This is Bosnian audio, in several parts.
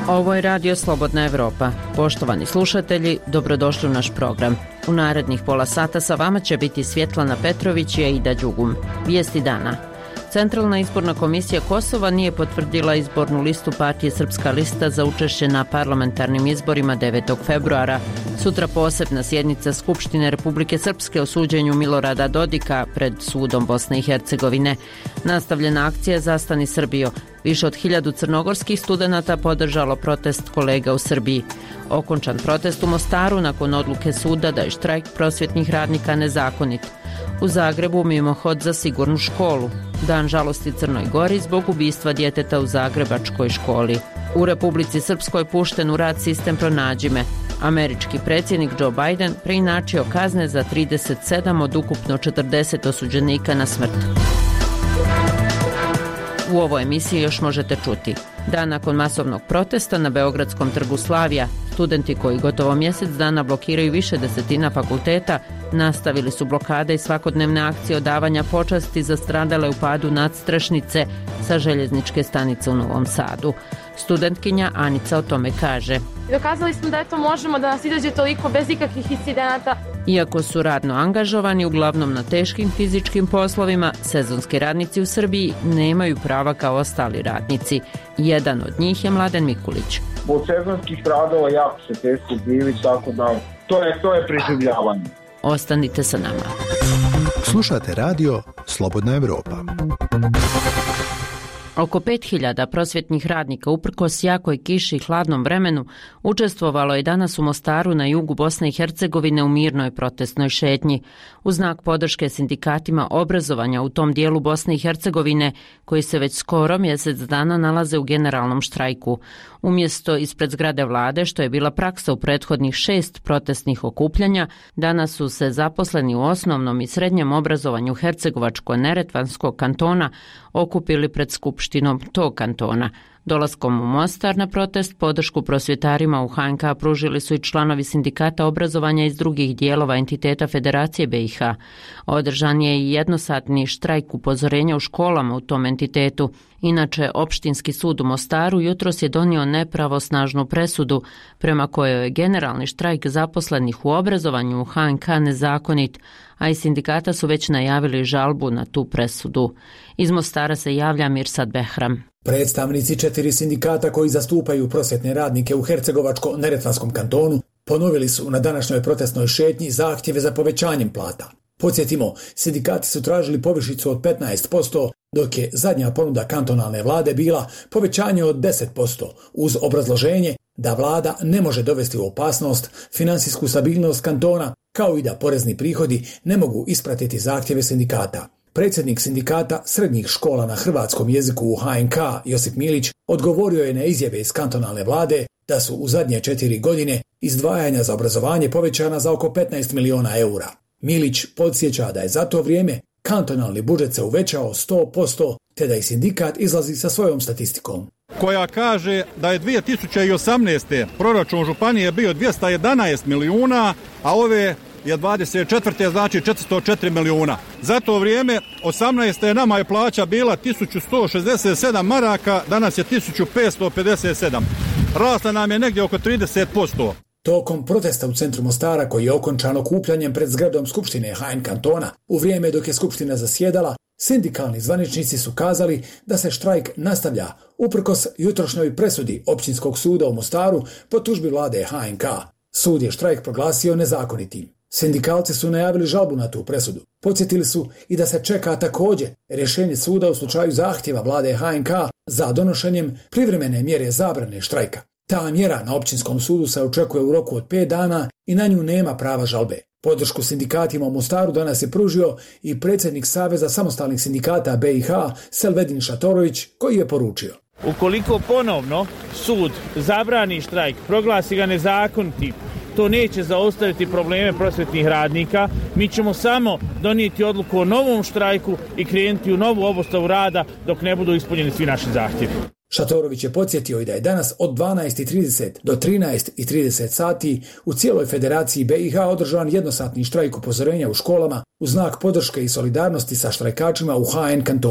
Ovo je Radio Slobodna Evropa. Poštovani slušatelji, dobrodošli u naš program. U narednih pola sata sa vama će biti Svjetlana Petrović i Aida Đugum. Vijesti dana. Centralna izborna komisija Kosova nije potvrdila izbornu listu partije Srpska lista za učešće na parlamentarnim izborima 9. februara. Sutra posebna sjednica Skupštine Republike Srpske o suđenju Milorada Dodika pred sudom Bosne i Hercegovine. Nastavljena akcija Zastani Srbijo. Više od 1000 crnogorskih studenata podržalo protest kolega u Srbiji. Okončan protest u Mostaru nakon odluke suda da je štrajk prosvjetnih radnika nezakonit. U Zagrebu mimohod za sigurnu školu. Dan žalosti Crnoj Gori zbog ubistva djeteta u zagrebačkoj školi. U Republici Srpskoj pušten u rad sistem Pronađi me. Američki predsjednik Joe Biden preinačio kazne za 37 od ukupno 40 osuđenika na smrt. U ovoj emisiji još možete čuti. Dan nakon masovnog protesta na Beogradskom trgu Slavija, studenti koji gotovo mjesec dana blokiraju više desetina fakulteta, nastavili su blokade i svakodnevne akcije odavanja počasti za stradale u padu nadstrešnice sa željezničke stanice u Novom Sadu. Studentkinja Anica o tome kaže: dokazali smo da eto možemo, da nas izađe toliko bez ikakvih incidenata. Iako su radno angažovani uglavnom na teškim fizičkim poslovima, sezonski radnici u Srbiji nemaju prava kao ostali radnici. Jedan od njih je Mladen Mikulić. Od sezonskih radova jako se teško živi, tako da to je preživljavanje. Ostanite sa nama. Slušate radio Slobodna Evropa. Oko 5000 prosvjetnih radnika uprkos jakoj kiši i hladnom vremenu učestvovalo je danas u Mostaru na jugu Bosne i Hercegovine u mirnoj protestnoj šetnji u znak podrške sindikatima obrazovanja u tom dijelu Bosne i Hercegovine koji se već skoro mjesec dana nalaze u generalnom štrajku. Umjesto ispred zgrade vlade, što je bila praksa u prethodnih 6 protestnih okupljanja, danas su se zaposleni u osnovnom i srednjem obrazovanju Hercegovačko-Neretvanskog kantona okupili pred skupštinom tog kantona. Dolaskom u Mostar na protest podršku prosvjetarima u HNK pružili su i članovi sindikata obrazovanja iz drugih dijelova entiteta Federacije BiH. Održan je i jednosatni štrajk upozorenja u školama u tom entitetu. Inače, Opštinski sud u Mostaru jutros je donio nepravosnažnu presudu prema kojoj je generalni štrajk zaposlenih u obrazovanju u HNK nezakonit, a i sindikata su već najavili žalbu na tu presudu. Iz Mostara se javlja Mirsad Behram. Predstavnici 4 sindikata koji zastupaju prosvjetne radnike u Hercegovačko-Neretvanskom kantonu ponovili su na današnjoj protestnoj šetnji zahtjeve za povećanjem plata. Podsjetimo, sindikati su tražili povišicu od 15%, dok je zadnja ponuda kantonalne vlade bila povećanje od 10%, uz obrazloženje da vlada ne može dovesti u opasnost financijsku stabilnost kantona, kao i da porezni prihodi ne mogu ispratiti zahtjeve sindikata. Predsjednik sindikata srednjih škola na hrvatskom jeziku u HNK, Josip Milić, odgovorio je na izjave iz kantonalne vlade da su u zadnje 4 godine izdvajanja za obrazovanje povećana za oko 15 miliona eura. Milić podsjeća da je za to vrijeme kantonalni budžet se uvećao 100%, te da i sindikat izlazi sa svojom statistikom. Koja kaže da je 2018. proračun županije bio 211 milijuna, a ove je 24. znači 404 milijuna. Za to vrijeme 18. nama je plaća bila 1167 maraka, danas je 1557. Rasla nam je negdje oko 30%. Tokom protesta u centru Mostara, koji je okončan okupljanjem pred zgradom Skupštine HN kantona, u vrijeme dok je Skupština zasjedala, sindikalni zvaničnici su kazali da se štrajk nastavlja uprkos jutrošnjoj presudi Općinskog suda u Mostaru po tužbi vlade HNK. Sud je štrajk proglasio nezakonitim. Sindikalci su najavili žalbu na tu presudu. Podsjetili su i da se čeka također rješenje suda u slučaju zahtjeva vlade HNK za donošenjem privremene mjere zabrane štrajka. Ta mjera na Općinskom sudu se očekuje u roku od 5 dana i na nju nema prava žalbe. Podršku sindikatima u Mostaru danas je pružio i predsjednik Saveza samostalnih sindikata BiH Selvedin Šatorović, koji je poručio: ukoliko ponovno sud zabrani štrajk, proglasi ga nezakonitim, to neće zaustaviti probleme prosvjetnih radnika. Mi ćemo samo donijeti odluku o novom štrajku i krenuti u novu obustavu rada dok ne budu ispunjeni svi naši zahtjevi. Šatorović je podsjetio i da je danas od 12:30 do 13:30 sati u cijeloj Federaciji BiH održan jednosatni štrajk upozorenja u školama u znak podrške i solidarnosti sa štrajkačima u HN kantonu.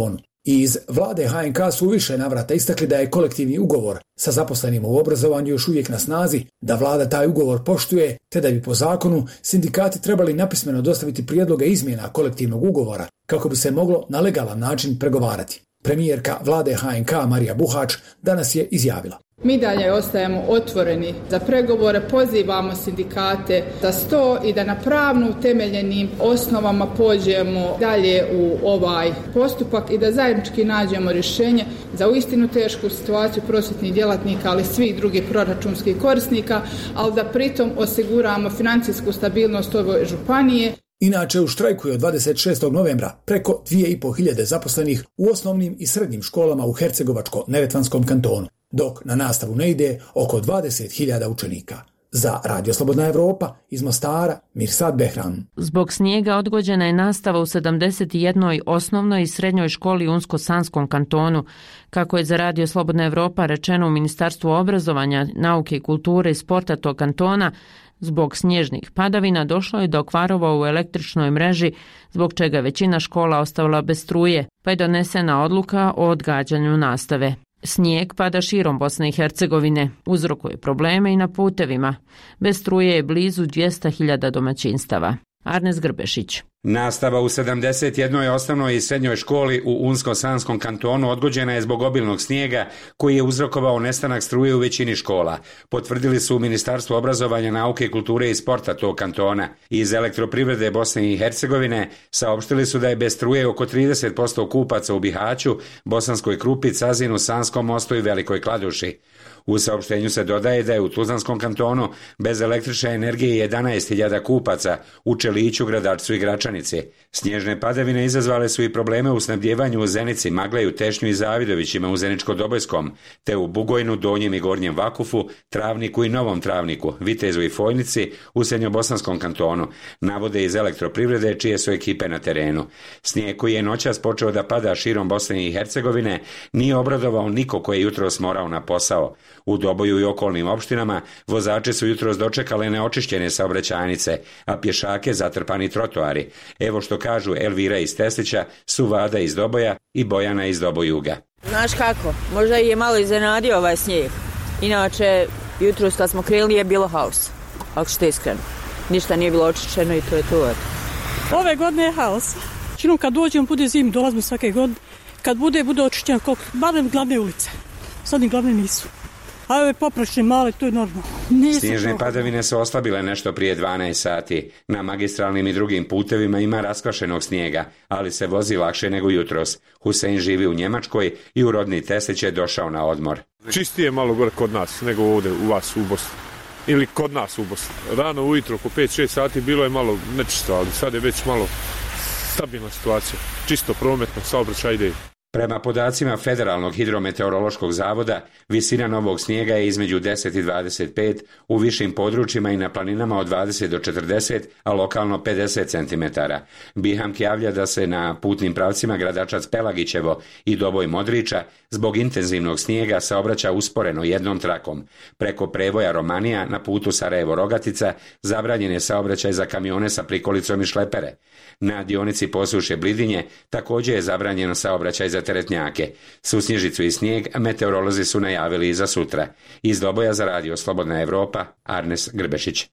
I iz vlade HNK su u više navrata istakli da je kolektivni ugovor sa zaposlenima u obrazovanju još uvijek na snazi, da vlada taj ugovor poštuje, te da bi po zakonu sindikati trebali napismeno dostaviti prijedloge izmjena kolektivnog ugovora kako bi se moglo na legalan način pregovarati. Premijerka vlade HNK Marija Buhač danas je izjavila: Mi dalje ostajemo otvoreni za pregovore, pozivamo sindikate za sto i da na pravno utemeljenim osnovama pođemo dalje u ovaj postupak i da zajednički nađemo rješenje za uistinu tešku situaciju prosvjetnih djelatnika, ali svih drugih proračunskih korisnika, ali da pritom osiguramo financijsku stabilnost ove županije. Inače, u štrajku je od 26. novembra preko 2500 zaposlenih u osnovnim i srednjim školama u Hercegovačko-neretvanskom kantonu, dok na nastavu ne ide oko 20.000 učenika. Za Radio Slobodna Evropa iz Mostara, Mirsad Behran. Zbog snijega odgođena je nastava u 71. osnovnoj i srednjoj školi u Unsko-Sanskom kantonu. Kako je za Radio Slobodna Evropa rečeno u Ministarstvu obrazovanja, nauke i kulture i sporta tog kantona, zbog snježnih padavina došlo je do kvarova u električnoj mreži, zbog čega većina škola ostavila bez struje, pa je donesena odluka o odgađanju nastave. Snijeg pada širom Bosne i Hercegovine, uzrokuje probleme i na putevima. Bez struje je blizu 200.000 domaćinstava. Arnes Grbešić. Nastava u 71. osnovnoj i srednjoj školi u Unsko-Sanskom kantonu odgođena je zbog obilnog snijega koji je uzrokovao nestanak struje u većini škola. Potvrdili su u Ministarstvu obrazovanja, nauke, kulture i sporta tog kantona. Iz Elektroprivrede Bosne i Hercegovine saopštili su da je bez struje oko 30% kupaca u Bihaću, Bosanskoj Krupi, Cazinu, Sanskom mostu i Velikoj Kladuši. U saopštenju se dodaje da je u Tuzlanskom kantonu bez električne energije 11.000 kupaca u Čeliću, Gradačcu i Gračanici. Snježne padavine izazvale su i probleme u snabdjevanju u Zenici, Magleju, Tešnju i Zavidovićima u Zeničko-Dobojskom, te u Bugojnu, Donjem i Gornjem Vakufu, Travniku i Novom Travniku, Vitezu i Fojnici u Srednjobosanskom kantonu, navode iz Elektroprivrede čije su ekipe na terenu. Snijeg koji je noćas počeo da pada širom Bosne i Hercegovine nije obradovao niko koji je jutros morao na posao. U Doboju i okolnim opštinama vozače su jutros dočekale neočišćene saobraćajnice, a pješake zatrpani trotoari. Evo što kažu Elvira iz Teslića, Suvada iz Doboja i Bojana iz Dobojuga. Znaš kako, možda je malo iznenadio ovaj snijeg. Inače, jutros kad smo krenuli je bilo haos, ako što je iskreno. Ništa nije bilo očišćeno i to je to. Ove godine je haos. Činom kad dođemo, bude zim, dolazimo svake godine. Kad bude očišćeno, barem glavne ulice. Sad ni glavne nisu. A ove poprašne male, to je normalno. Snježne padavine su oslabile nešto prije 12 sati. Na magistralnim i drugim putevima ima raskvašenog snijega, ali se vozi lakše nego jutros. Husein živi u Njemačkoj i u rodni Teslić je došao na odmor. Čistije malo gore kod nas nego ovdje u vas u Bosni. Ili kod nas u Bosni. Rano ujutro oko 5-6 sati bilo je malo nečisto, ali sad je već malo stabilna situacija. Čisto prometno, saobraćaj ide. Prema podacima Federalnog hidrometeorološkog zavoda, visina novog snijega je između 10 i 25, u višim područjima i na planinama od 20 do 40, a lokalno 50 cm. Bihamk javlja da se na putnim pravcima Gradačac Pelagićevo i Doboj Modriča zbog intenzivnog snijega saobraća usporeno jednom trakom. Preko prevoja Romanija na putu Sarajevo-Rogatica zabranjen je saobraćaj za kamione sa prikolicom i šlepere. Na dionici Posušje Blidinje također je zabranjeno saobraćaj za teretnjake. Susnježicu i snijeg meteorolozi su najavili i za sutra. Iz Doboja za Radio Slobodna Evropa, Arnes Grbešić.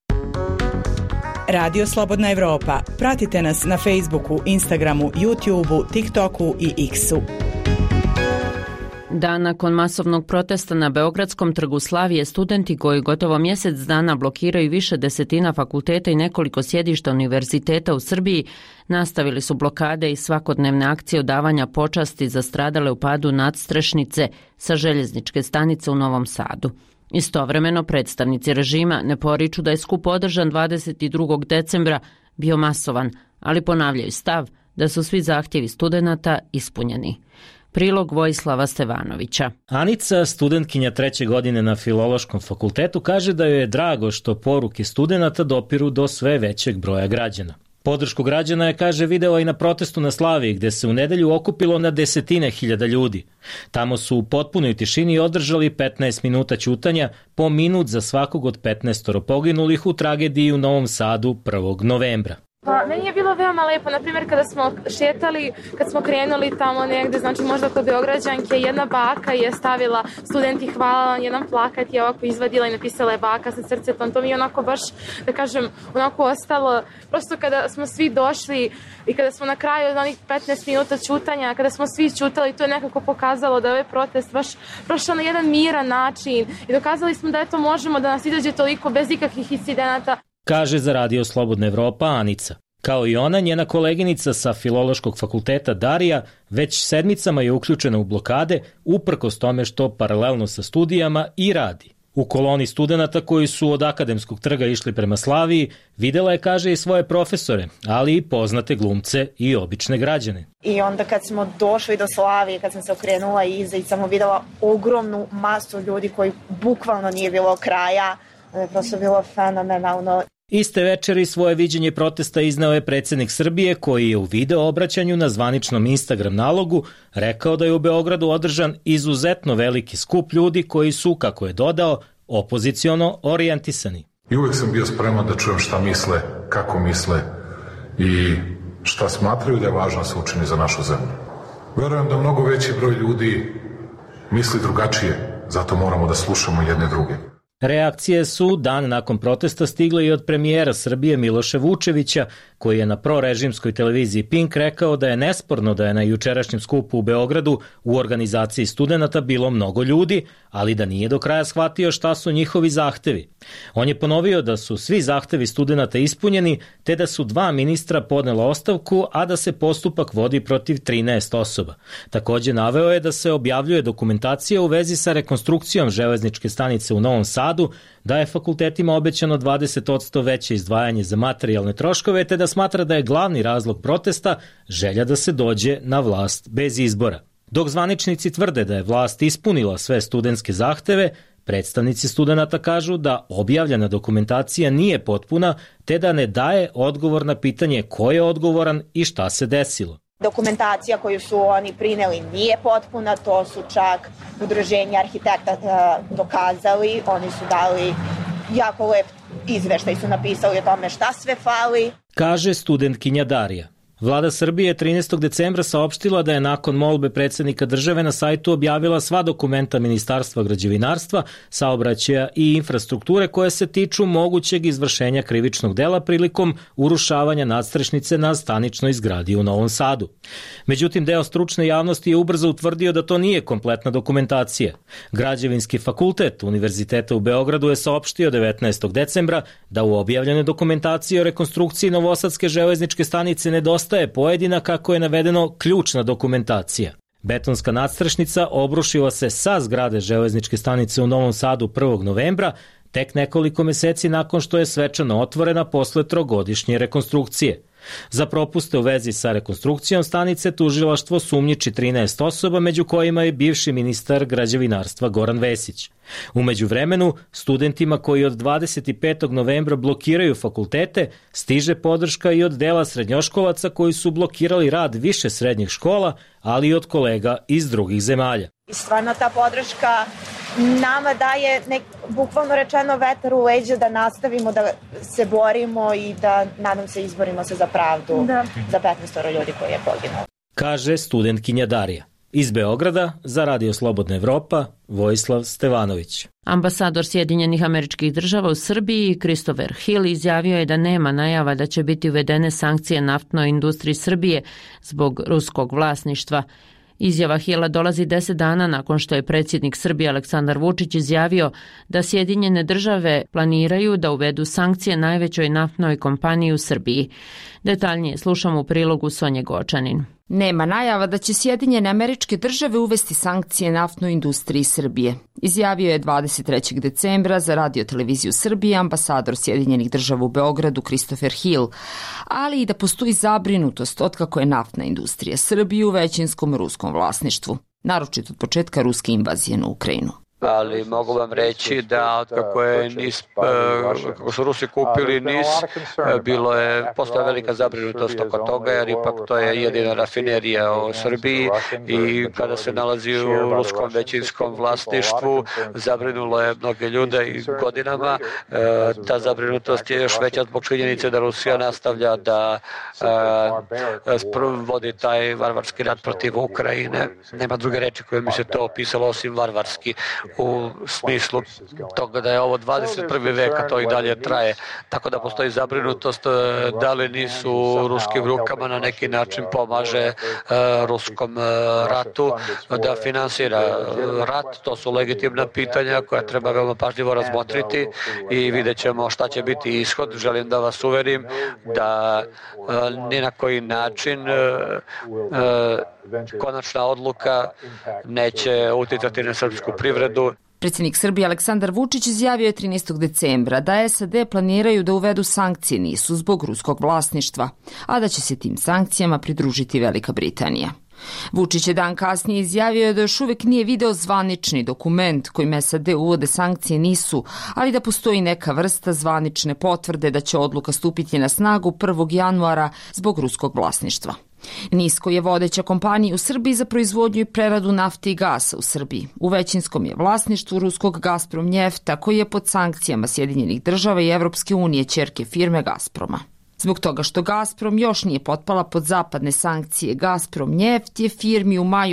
Radio Slobodna Evropa. Pratite nas na Facebooku, Instagramu, YouTubeu, TikToku i X-u. Dan nakon masovnog protesta na Beogradskom trgu Slavije, studenti koji gotovo mjesec dana blokiraju više desetina fakulteta i nekoliko sjedišta univerziteta u Srbiji, nastavili su blokade i svakodnevne akcije odavanja počasti za stradale u padu nadstrešnice sa željezničke stanice u Novom Sadu. Istovremeno, predstavnici režima ne poriču da je skup održan 22. decembra bio masovan, ali ponavljaju stav da su svi zahtjevi studenata ispunjeni. Prilog Vojislava Stevanovića. Anica, studentkinja 3. godine na Filološkom fakultetu, kaže da joj je drago što poruke studenata dopiru do sve većeg broja građana. Podršku građana je, kaže, video i na protestu na Slaviji, gde se u nedelju okupilo na desetine hiljada ljudi. Tamo su u potpunoj tišini održali 15 minuta ćutanja, po minut za svakog od 15 poginulih u tragediji u Novom Sadu 1. novembra. Pa, meni je bilo veoma lepo, na primjer kada smo šetali, kad smo krenuli tamo negde, znači možda kod Beograđanke, jedna baka je stavila studenti hvala, jedan plakat je ovako izvadila i napisala je baka sa srcetom, to mi je onako baš, da kažem, onako ostalo, prosto kada smo svi došli i kada smo na kraju onih 15 minuta ćutanja, kada smo svi ćutali, to je nekako pokazalo da je ovaj protest baš prošao na jedan miran način i dokazali smo da eto možemo da nas izađe toliko bez ikakvih incidenata. Kaže za Radio Slobodna Evropa Anica. Kao i ona, njena koleginica sa Filološkog fakulteta Darija već sedmicama je uključena u blokade, uprkos tome što paralelno sa studijama i radi. U koloni studenata koji su od Akademskog trga išli prema Slaviji, videla je, kaže, i svoje profesore, ali i poznate glumce i obične građane. I onda kad smo došli do Slavije, kad sam se okrenula iza i sam videla ogromnu masu ljudi koji bukvalno nije bilo kraja, je prosto bilo fenomenalno. Iste večeri svoje viđenje protesta izneo je predsjednik Srbije, koji je u video obraćanju na zvaničnom Instagram nalogu rekao da je u Beogradu održan izuzetno veliki skup ljudi koji su, kako je dodao, opoziciono orijentisani. I uvek sam bio spreman da čujem šta misle, kako misle i šta smatraju da je važno se učini za našu zemlju. Verujem da mnogo veći broj ljudi misli drugačije, zato moramo da slušamo jedne druge. Reakcije su dan nakon protesta stigle i od premijera Srbije Miloša Vučevića, koji je na prorežimskoj televiziji Pink rekao da je nesporno da je na jučerašnjem skupu u Beogradu u organizaciji studenata bilo mnogo ljudi, ali da nije do kraja shvatio šta su njihovi zahtevi. On je ponovio da su svi zahtevi studenata ispunjeni, te da su 2 ministra podnela ostavku, a da se postupak vodi protiv 13 osoba. Takođe naveo je da se objavljuje dokumentacija u vezi sa rekonstrukcijom železničke stanice u Novom Sadu, da je fakultetima obećano 20% veće izdvajanje za materijalne troškove, te da smatra da je glavni razlog protesta želja da se dođe na vlast bez izbora. Dok zvaničnici tvrde da je vlast ispunila sve studentske zahteve, predstavnici studenata kažu da objavljena dokumentacija nije potpuna, te da ne daje odgovor na pitanje ko je odgovoran i šta se desilo. Dokumentacija koju su oni prineli nije potpuna, to su čak udruženja arhitekta dokazali, oni su dali jako lep izveštaj, su napisali o tome šta sve fali. Kaže studentkinja Darija. Vlada Srbije 13. decembra saopštila da je nakon molbe predsjednika države na sajtu objavila sva dokumenta Ministarstva građevinarstva, saobraćaja i infrastrukture koje se tiču mogućeg izvršenja krivičnog dela prilikom urušavanja nadstrešnice na staničnoj zgradi u Novom Sadu. Međutim, deo stručne javnosti je ubrzo utvrdio da to nije kompletna dokumentacija. Građevinski fakultet Univerziteta u Beogradu je saopštio 19. decembra da u objavljenoj dokumentaciji o rekonstrukciji Novosadske železničke stanice nedostaje pojedina, kako je navedeno, ključna dokumentacija. Betonska nadstrešnica obrušila se sa zgrade železničke stanice u Novom Sadu 1. novembra, tek nekoliko meseci nakon što je svečano otvorena posle 3-godišnje rekonstrukcije. Za propuste u vezi sa rekonstrukcijom stanice tužilaštvo sumnjiči 13 osoba, među kojima je bivši ministar građevinarstva Goran Vesić. U međuvremenu, studentima koji od 25. novembra blokiraju fakultete, stiže podrška i od dela srednjoškolaca koji su blokirali rad više srednjih škola, ali i od kolega iz drugih zemalja. I stvarno ta podrška nama daje bukvalno rečeno vetar u leđa da nastavimo da se borimo i da, nadam se, izborimo se za pravdu za 15 ljudi koji je poginuo. Kaže studentkinja Darija. Iz Beograda za Radio Slobodna Evropa, Vojislav Stevanović. Ambasador Sjedinjenih Američkih Država u Srbiji, Christopher Hill, izjavio je da nema najava da će biti uvedene sankcije naftnoj industriji Srbije zbog ruskog vlasništva. Izjava Hila dolazi 10 dana nakon što je predsjednik Srbije Aleksandar Vučić izjavio da Sjedinjene države planiraju da uvedu sankcije najvećoj naftnoj kompaniji u Srbiji. Detaljnije slušamo u prilogu Sonje Gočanin. Nema najava da će Sjedinjene Američke Države uvesti sankcije naftnoj industriji Srbije. Izjavio je 23. decembra za Radio televiziju Srbije ambasador Sjedinjenih Država u Beogradu Christopher Hill, ali i da postoji zabrinutost otkako je naftna industrija Srbije u većinskom ruskom vlasništvu, naročito od početka ruske invazije na Ukrajinu. ali mogu vam reći da kako su Rusi kupili NIS, postoje velika zabrinutost oko toga, jer ipak to je jedina rafinerija u Srbiji i kada se nalazi u ruskom većinskom vlasništvu, zabrinulo je mnoge ljude i godinama. Ta zabrinutost je još veća zbog činjenice da Rusija nastavlja da vodi taj varvarski rat protiv Ukrajine. Nema druge reči koje mi se to opisalo osim varvarski, u smislu toga da je ovo 21. veka, to i dalje traje. Tako da postoji zabrinutost da li nisu u ruskim rukama na neki način pomaže ruskom ratu da finansira rat. To su legitimna pitanja koja treba veoma pažljivo razmotriti i vidjet ćemo šta će biti ishod. Želim da vas uverim da ni na koji način konačna odluka neće uticati na srpsku privredu. Predsjednik Srbije Aleksandar Vučić izjavio je 13. decembra da SAD planiraju da uvedu sankcije NIS-u zbog ruskog vlasništva, a da će se tim sankcijama pridružiti Velika Britanija. Vučić je dan kasnije izjavio da još uvijek nije video zvanični dokument kojim SAD uvode sankcije NIS-u, ali da postoji neka vrsta zvanične potvrde da će odluka stupiti na snagu 1. januara zbog ruskog vlasništva. NIS, koji je vodeća kompanija u Srbiji za proizvodnju i preradu nafte i gasa u Srbiji, u većinskom je vlasništvu ruskog Gazprom Njefta, koji je pod sankcijama Sjedinjenih država i Evropske unije ćerke firme Gazproma. Zbog toga što Gazprom još nije potpala pod zapadne sankcije, Gazprom Njeft je firmi u maju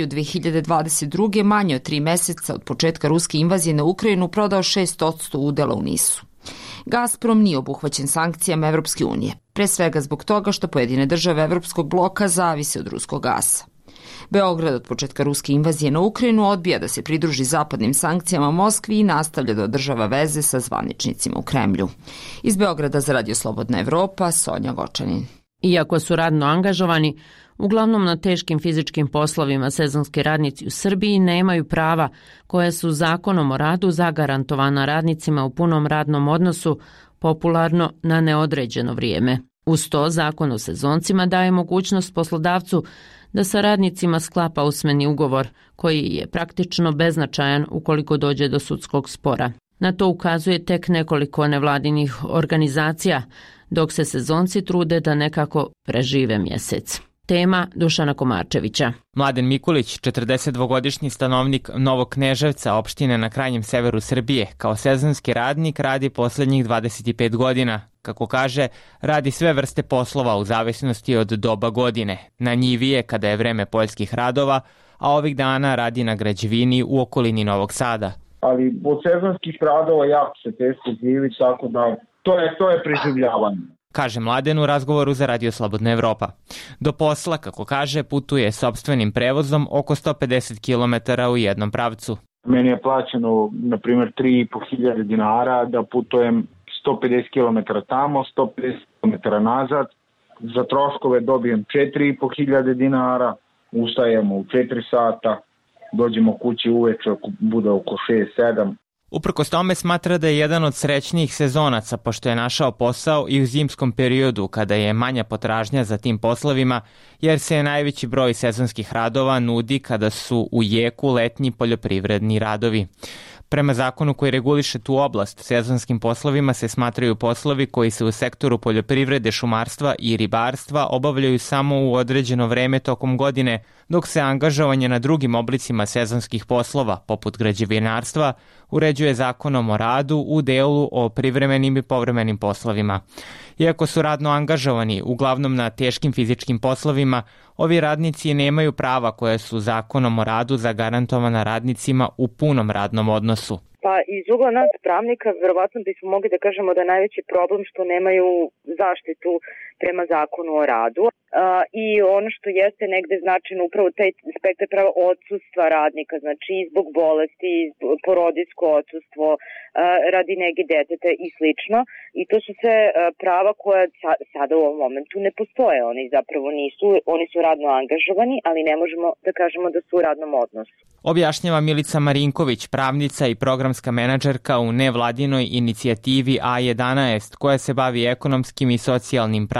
2022. manje od 3 meseca od početka ruske invazije na Ukrajinu prodao 6% udela u NIS-u. Gazprom nije obuhvaćen sankcijama Evropske unije, pre svega zbog toga što pojedine države Evropskog bloka zavise od ruskog gasa. Beograd od početka ruske invazije na Ukrajinu odbija da se pridruži zapadnim sankcijama Moskvi i nastavlja da održava veze sa zvaničnicima u Kremlju. Iz Beograda za Radio Slobodna Evropa, Sonja Gočanin. Iako su radno angažovani, uglavnom na teškim fizičkim poslovima, sezonski radnici u Srbiji nemaju prava koja su zakonom o radu zagarantovana radnicima u punom radnom odnosu, popularno na neodređeno vrijeme. Uz to, zakon o sezoncima daje mogućnost poslodavcu da sa radnicima sklapa usmeni ugovor, koji je praktično beznačajan ukoliko dođe do sudskog spora. Na to ukazuje tek nekoliko nevladinih organizacija, dok se sezonci trude da nekako prežive mjesec. Tema Dušana Komarčevića. Mladen Mikulić, 42-godišnji stanovnik Novog Kneževca, opštine na krajnjem severu Srbije, kao sezonski radnik radi posljednjih 25 godina. Kako kaže, radi sve vrste poslova u zavisnosti od doba godine. Na njivi je kada je vreme poljskih radova, a ovih dana radi na građevini u okolini Novog Sada. Ali od sezonskih radova jako se teško živi, tako da to je preživljavanje. Kaže Mladen u razgovoru za Radio Slobodna Evropa. Do posla, kako kaže, putuje sopstvenim prevozom oko 150 km u jednom pravcu. Meni je plaćeno, na primjer, 3.500 dinara da putujem 150 km tamo, 150 km nazad. Za troškove dobijem 4.500 dinara, ustajemo u 4 sata, dođemo kući uveče, bude oko 6-7. Uprkos tome smatra da je jedan od srećnijih sezonaca, pošto je našao posao i u zimskom periodu kada je manja potražnja za tim poslovima, jer se najveći broj sezonskih radova nudi kada su u jeku letnji poljoprivredni radovi. Prema zakonu koji reguliše tu oblast, sezonskim poslovima se smatraju poslovi koji se u sektoru poljoprivrede, šumarstva i ribarstva obavljaju samo u određeno vreme tokom godine, dok se angažovanje na drugim oblicima sezonskih poslova, poput građevinarstva, uređuje zakonom o radu u delu o privremenim i povremenim poslovima. Iako su radno angažovani uglavnom na teškim fizičkim poslovima, ovi radnici nemaju prava koja su zakonom o radu zagarantovana radnicima u punom radnom odnosu. Pa iz ugla nas pravnika verovatno bismo mogli da kažemo da je najveći problem što nemaju zaštitu prema zakonu o radu. I ono što jeste negde značajno upravo taj spektar prava odsustva radnika, znači i zbog bolesti, porodiljsko odsustvo, radi nege deteta i slično. I to su sve prava koja sada u ovom momentu ne postoje. Oni zapravo nisu, oni su radno angažovani, ali ne možemo da kažemo da su u radnom odnosu. Objašnjava Milica Marinković, pravnica i programska menadžerka u nevladinoj inicijativi A11, koja se bavi ekonomskim i socijalnim pravima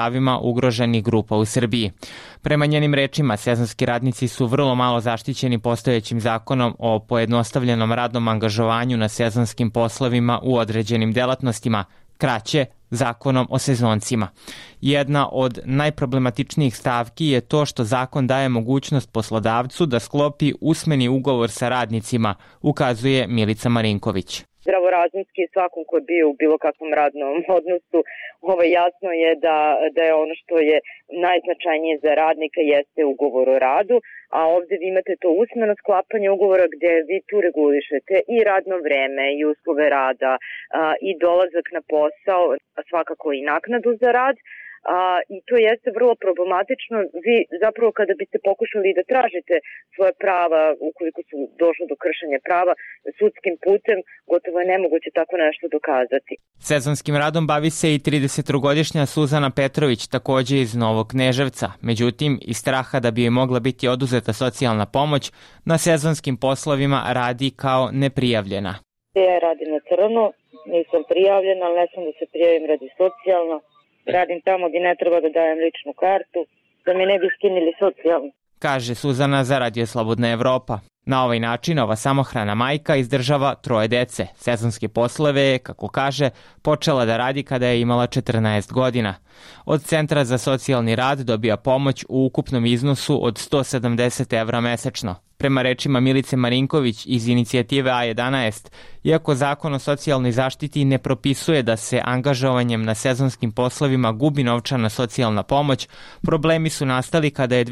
pravima ugroženih grupa u Srbiji. Prema njenim rečima, sezonski radnici su vrlo malo zaštićeni postojećim zakonom o pojednostavljenom radnom angažovanju na sezonskim poslovima u određenim delatnostima, kraće zakonom o sezoncima. Jedna od najproblematičnijih stavki je to što zakon daje mogućnost poslodavcu da sklopi usmeni ugovor sa radnicima, ukazuje Milica Marinković. Zdravorazumski svakom ko je bio u bilo kakvom radnom odnosu, jasno je da je ono što je najznačajnije za radnika jeste ugovor o radu, a ovde vi imate to usmeno sklapanje ugovora gde vi tu regulišete i radno vreme i uslove rada i dolazak na posao, svakako i naknadu za rad. I to jeste vrlo problematično. Vi zapravo kada biste pokušali da tražite svoje prava, ukoliko su došlo do kršenja prava, sudskim putem, gotovo je nemoguće tako nešto dokazati. Sezonskim radom bavi se i 33-godišnja Suzana Petrović, takođe iz Novog Kneževca. Međutim, iz straha da bi joj mogla biti oduzeta socijalna pomoć, na sezonskim poslovima radi kao neprijavljena. Ja radim na crno, nisam prijavljena, ali ne sam da se prijavim radi socijalno. Radim tamo gdje ne treba da dajem ličnu kartu, da mi ne bi skinili socijalno. Kaže Suzana za Radio Slobodna Evropa. Na ovaj način ova samohrana majka izdržava 3 dece. Sezonske poslove je, kako kaže, počela da radi kada je imala 14 godina. Od Centra za socijalni rad dobija pomoć u ukupnom iznosu od 170 evra mesečno. Prema rečima Milice Marinković iz inicijative A11, iako zakon o socijalnoj zaštiti ne propisuje da se angažovanjem na sezonskim poslovima gubi novčana socijalna pomoć, problemi su nastali kada je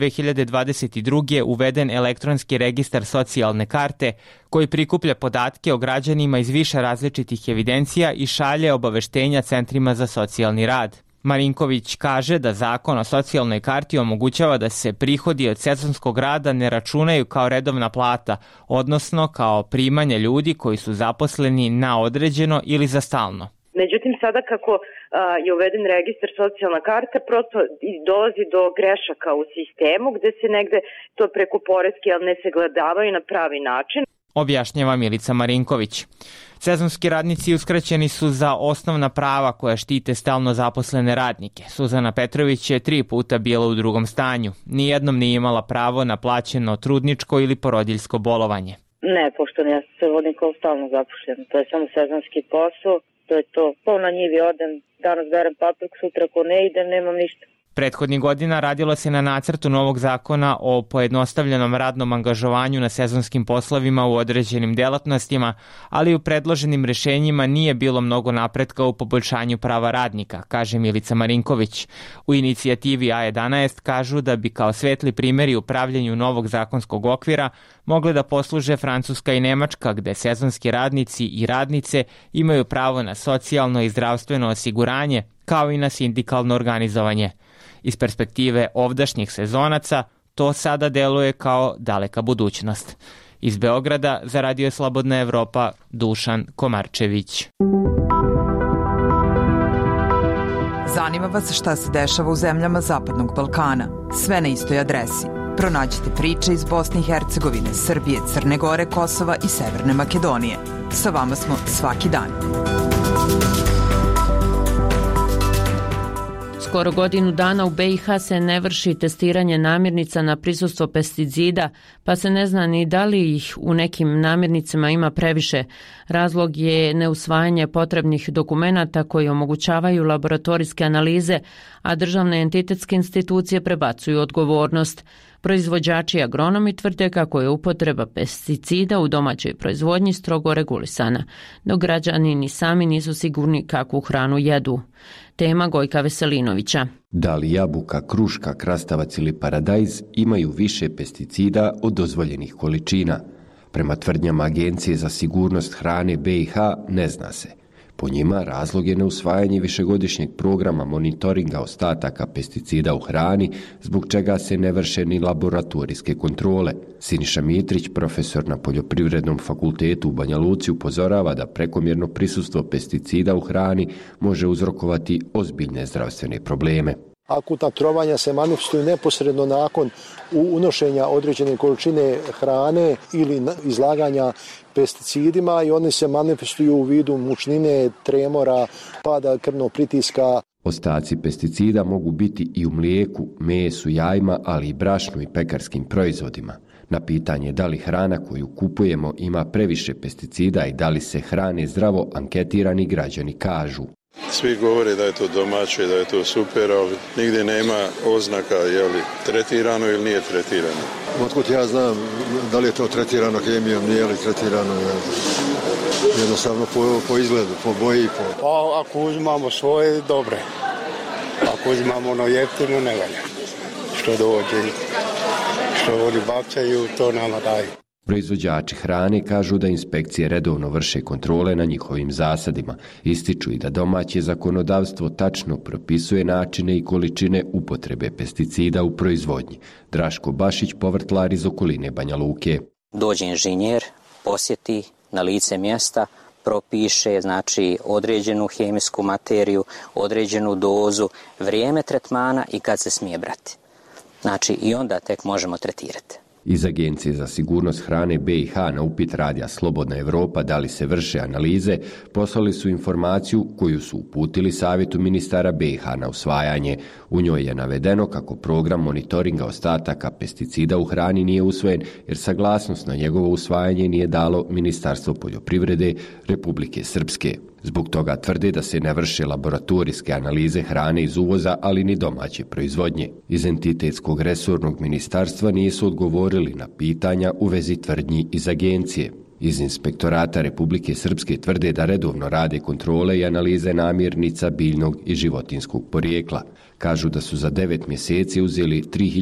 2022. uveden elektronski registar socijalne karte koji prikuplja podatke o građanima iz više različitih evidencija i šalje obaveštenja centrima za socijalni rad. Marinković kaže da zakon o socijalnoj karti omogućava da se prihodi od sezonskog rada ne računaju kao redovna plata, odnosno kao primanje ljudi koji su zaposleni na određeno ili za stalno. Međutim, sada kako je uveden registar socijalna karta, prosto dolazi do grešaka u sistemu gde se negde to preko poreske ne se gledavaju na pravi način. Objašnjava Milica Marinković. Sezonski radnici uskraćeni su za osnovna prava koja štite stalno zaposlene radnike. Suzana Petrović je 3 puta bila u drugom stanju. Nijednom nije imala pravo na plaćeno trudničko ili porodiljsko bolovanje. Ne, pošto ja se vodim kao stalno zaposlena. To je samo sezonski posao. To je to. Na njivi odem, danas berem paprik, sutra ako ne idem, nemam ništa. Prethodnih godina radilo se na nacrtu novog zakona o pojednostavljenom radnom angažovanju na sezonskim poslovima u određenim delatnostima, ali u predloženim rešenjima nije bilo mnogo napretka u poboljšanju prava radnika, kaže Milica Marinković. U inicijativi A11 kažu da bi kao svetli primjeri u pravljenju novog zakonskog okvira mogle da posluže Francuska i Nemačka, gde sezonski radnici i radnice imaju pravo na socijalno i zdravstveno osiguranje, kao i na sindikalno organizovanje. Iz perspektive ovdašnjih sezonaca, to sada deluje kao daleka budućnost. Iz Beograda za Radio Slobodna Evropa, Dušan Komarčević. Zanima vas šta se dešava u zemljama Zapadnog Balkana? Sve na istoj adresi. Pronađite priče iz Bosne i Hercegovine, Srbije, Crne Gore, Kosova i Severne Makedonije. Sa vama smo svaki dan. Skoro godinu dana u BiH se ne vrši testiranje namirnica na prisustvo pesticida, pa se ne zna ni da li ih u nekim namirnicama ima previše. Razlog je neusvajanje potrebnih dokumenata koji omogućavaju laboratorijske analize, a državne entitetske institucije prebacuju odgovornost. Proizvođači i agronomi tvrde kako je upotreba pesticida u domaćoj proizvodnji strogo regulisana, dok građani ni sami nisu sigurni kakvu hranu jedu. Tema Gojka Veselinovića. Da li jabuka, kruška, krastavac ili paradajz imaju više pesticida od dozvoljenih količina? Prema tvrdnjama Agencije za sigurnost hrane BiH ne zna se. Po njima razlog je neusvajanje višegodišnjeg programa monitoringa ostataka pesticida u hrani, zbog čega se ne vrše ni laboratorijske kontrole. Siniša Mitrić, profesor na Poljoprivrednom fakultetu u Banja Luci, upozorava da prekomjerno prisustvo pesticida u hrani može uzrokovati ozbiljne zdravstvene probleme. Akutna trovanja se manifestuju neposredno nakon unošenja određene količine hrane ili izlaganja pesticidima i one se manifestuju u vidu mučnine, tremora, pada krvnog pritiska. Ostaci pesticida mogu biti i u mlijeku, mesu, jajima, ali i brašnu i pekarskim proizvodima. Na pitanje da li hrana koju kupujemo ima previše pesticida i da li se hrane zdravo, anketirani građani kažu: svi govore da je to domaće, da je to super, ali nigdje nema oznaka je li tretirano ili nije tretirano. Otkud ja znam da li je to tretirano hemijom, nije li tretirano, jednostavno po izgledu, po boji. Pa ako uzimamo svoje, dobre. Ako uzimamo ono jeftino, ne valja. Što dođe, što oni bacaju, to nama daju. Proizvođači hrane kažu da inspekcije redovno vrše kontrole na njihovim zasadima. Ističu i da domaće zakonodavstvo tačno propisuje načine i količine upotrebe pesticida u proizvodnji. Draško Bašić, povrtlar iz okoline Banja Luke. Dođe inženjer, posjeti na lice mjesta, propiše znači određenu hemijsku materiju, određenu dozu, vrijeme tretmana i kad se smije brati. Znači i onda tek možemo tretirati. Iz Agencije za sigurnost hrane BiH na upit radija Slobodna Evropa da li se vrše analize, poslali su informaciju koju su uputili Savjetu ministara BiH na usvajanje. U njoj je navedeno kako program monitoringa ostataka pesticida u hrani nije usvojen jer saglasnost na njegovo usvajanje nije dalo Ministarstvo poljoprivrede Republike Srpske. Zbog toga tvrde da se ne vrše laboratorijske analize hrane iz uvoza, ali ni domaće proizvodnje. Iz entitetskog resornog ministarstva nisu odgovorili na pitanja u vezi tvrdnji iz agencije. Iz Inspektorata Republike Srpske tvrde da redovno rade kontrole i analize namirnica biljnog i životinskog porijekla. Kažu da su za 9 mjeseci uzeli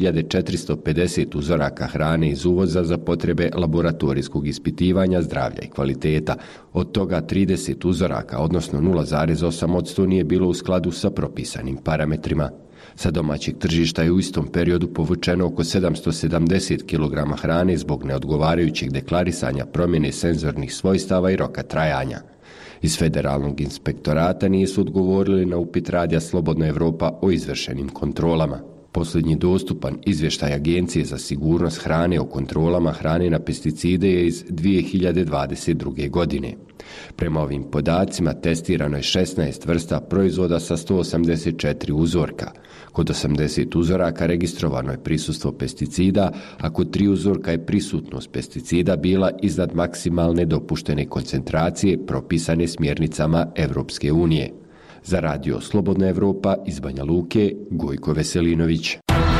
3450 uzoraka hrane iz uvoza za potrebe laboratorijskog ispitivanja zdravlja i kvaliteta. Od toga 30 uzoraka, odnosno 0,8%, nije bilo u skladu sa propisanim parametrima. Sa domaćeg tržišta je u istom periodu povučeno oko 770 kg hrane zbog neodgovarajućeg deklarisanja promjene senzornih svojstava i roka trajanja. Iz Federalnog inspektorata nisu odgovorili na upit radija Slobodna Evropa o izvršenim kontrolama. Posljednji dostupan izvještaj Agencije za sigurnost hrane o kontrolama hrane na pesticide je iz 2022. godine. Prema ovim podacima testirano je 16 vrsta proizvoda sa 184 uzorka. Kod 80 uzoraka registrovano je prisustvo pesticida, a kod 3 uzorka je prisutnost pesticida bila iznad maksimalne dopuštene koncentracije propisane smjernicama Evropske unije. Za radio Slobodna Evropa iz Banja Luke, Gojko Veselinović.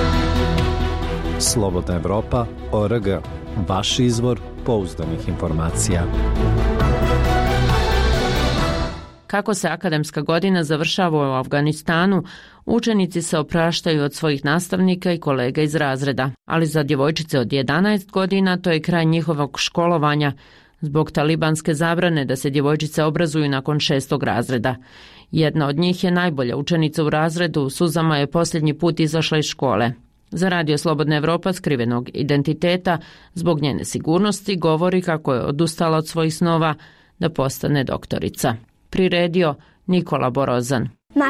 Slobodna Evropa.org. Vaš izvor pouzdanih informacija. Kako se akademska godina završava u Afganistanu, učenici se opraštaju od svojih nastavnika i kolega iz razreda, ali za djevojčice od 11 godina to je kraj njihovog školovanja zbog talibanske zabrane da se djevojčice obrazuju nakon 6. razreda. Jedna od njih je najbolja učenica u razredu, u suzama je posljednji put izašla iz škole. Za radio Slobodna Evropa skrivenog identiteta, zbog njene sigurnosti, govori kako je odustala od svojih snova da postane doktorica. Priredio Nikola Borozan.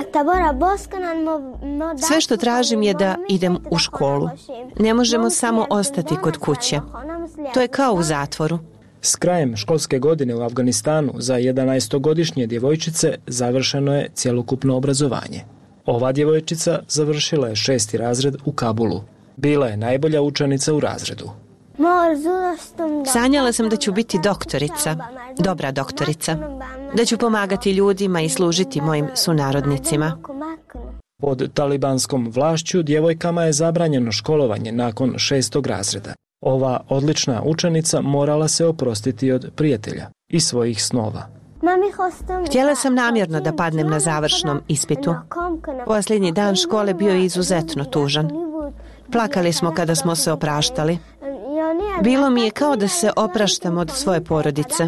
Sve što tražim je da idem u školu. Ne možemo samo ostati kod kuće. To je kao u zatvoru. S krajem školske godine u Afganistanu za 11-godišnje djevojčice završeno je cjelokupno obrazovanje. Ova djevojčica završila je 6. razred u Kabulu. Bila je najbolja učenica u razredu. Sanjala sam da ću biti doktorica, dobra doktorica, da ću pomagati ljudima i služiti mojim sunarodnicima. Pod talibanskom vlašću djevojkama je zabranjeno školovanje nakon 6. razreda. Ova odlična učenica morala se oprostiti od prijatelja i svojih snova. Htjela sam namjerno da padnem na završnom ispitu. Posljednji dan škole bio je izuzetno tužan. Plakali smo kada smo se opraštali. Bilo mi je kao da se opraštam od svoje porodice.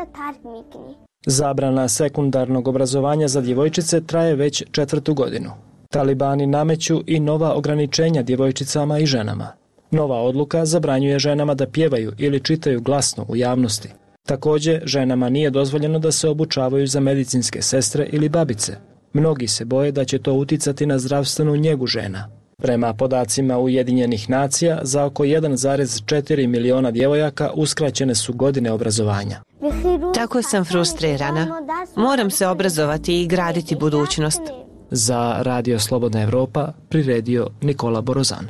Zabrana sekundarnog obrazovanja za djevojčice traje već 4. godinu. Talibani nameću i nova ograničenja djevojčicama i ženama. Nova odluka zabranjuje ženama da pjevaju ili čitaju glasno u javnosti. Također, ženama nije dozvoljeno da se obučavaju za medicinske sestre ili babice. Mnogi se boje da će to uticati na zdravstvenu njegu žena. Prema podacima Ujedinjenih nacija, za oko 1,4 miliona djevojaka uskraćene su godine obrazovanja. Tako sam frustrirana. Moram se obrazovati i graditi budućnost. Za Radio Slobodna Evropa priredio Nikola Borozan.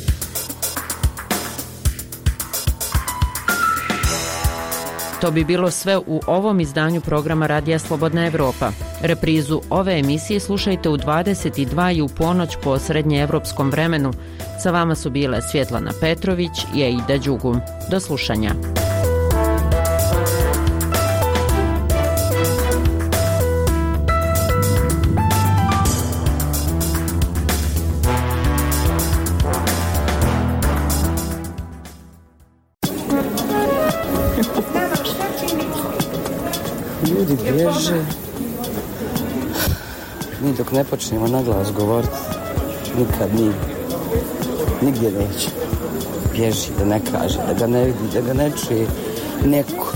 To bi bilo sve u ovom izdanju programa Radija Slobodna Evropa. Reprizu ove emisije slušajte u 22 i u ponoć po srednjeevropskom vremenu. Sa vama su bile Svjetlana Petrović i Aida Đugum. Do slušanja. Ljudi bježe. Mi dok ne počnemo na glas govoriti, nikad nigdje neće. Bježi, da ne kaže, da ga ne vidi, da ga ne čuje neko.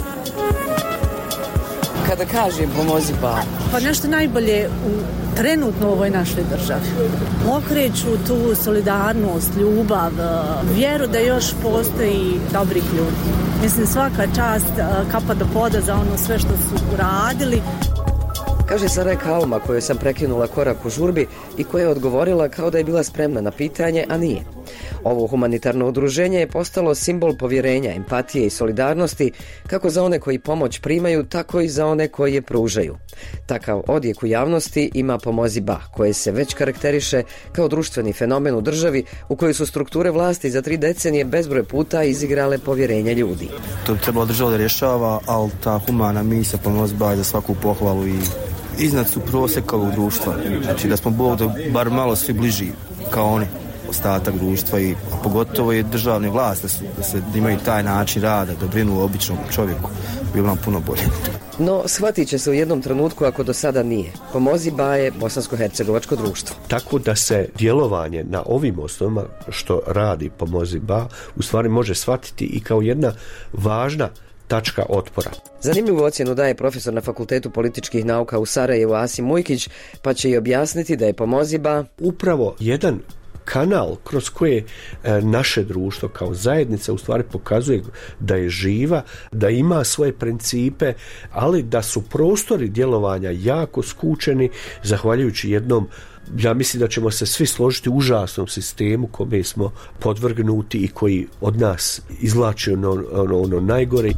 Kada kažem pomozi ba. Pa nešto najbolje trenutno u ovoj našoj državi. Okreću tu solidarnost, ljubav, vjeru da još postoji dobrih ljudi. Mislim, svaka čast, kapa do poda za ono sve što su uradili. Kaže Sarajka Alma, koju sam prekinula korak u žurbi i koja je odgovorila kao da je bila spremna na pitanje, a nije. Ovo humanitarno udruženje je postalo simbol povjerenja, empatije i solidarnosti kako za one koji pomoć primaju, tako i za one koji je pružaju. Takav odjek u javnosti ima Pomozi Ba, koje se već karakteriše kao društveni fenomen u državi u kojoj su strukture vlasti za 3 decenije bezbroj puta izigrale povjerenje ljudi. To bi trebalo država da rješava, ali ta humana misija Pomozi Ba je za svaku pohvalu i iznad su prosjeka ovog društva. Znači da smo Bog da bar malo svi bliži kao oni, ostatak društva i pogotovo je državne vlasti da imaju taj način rada, da brinu o običnom čovjeku, bilo nam puno bolje. No, shvatit će se u jednom trenutku ako do sada nije. Pomozi Ba je bosansko-hercegovačko društvo. Tako da se djelovanje na ovim osnovama što radi Pomozi Ba u stvari može shvatiti i kao jedna važna tačka otpora. Zanimljivu ocjenu daje profesor na Fakultetu političkih nauka u Sarajevu Asim Mujkić, pa će i objasniti da je Pomozi Ba upravo jedan kanal kroz koje naše društvo kao zajednica u stvari pokazuje da je živa, da ima svoje principe, ali da su prostori djelovanja jako skučeni zahvaljujući jednom, ja mislim da ćemo se svi složiti, užasnom sistemu kome smo podvrgnuti i koji od nas izvlači ono najgore.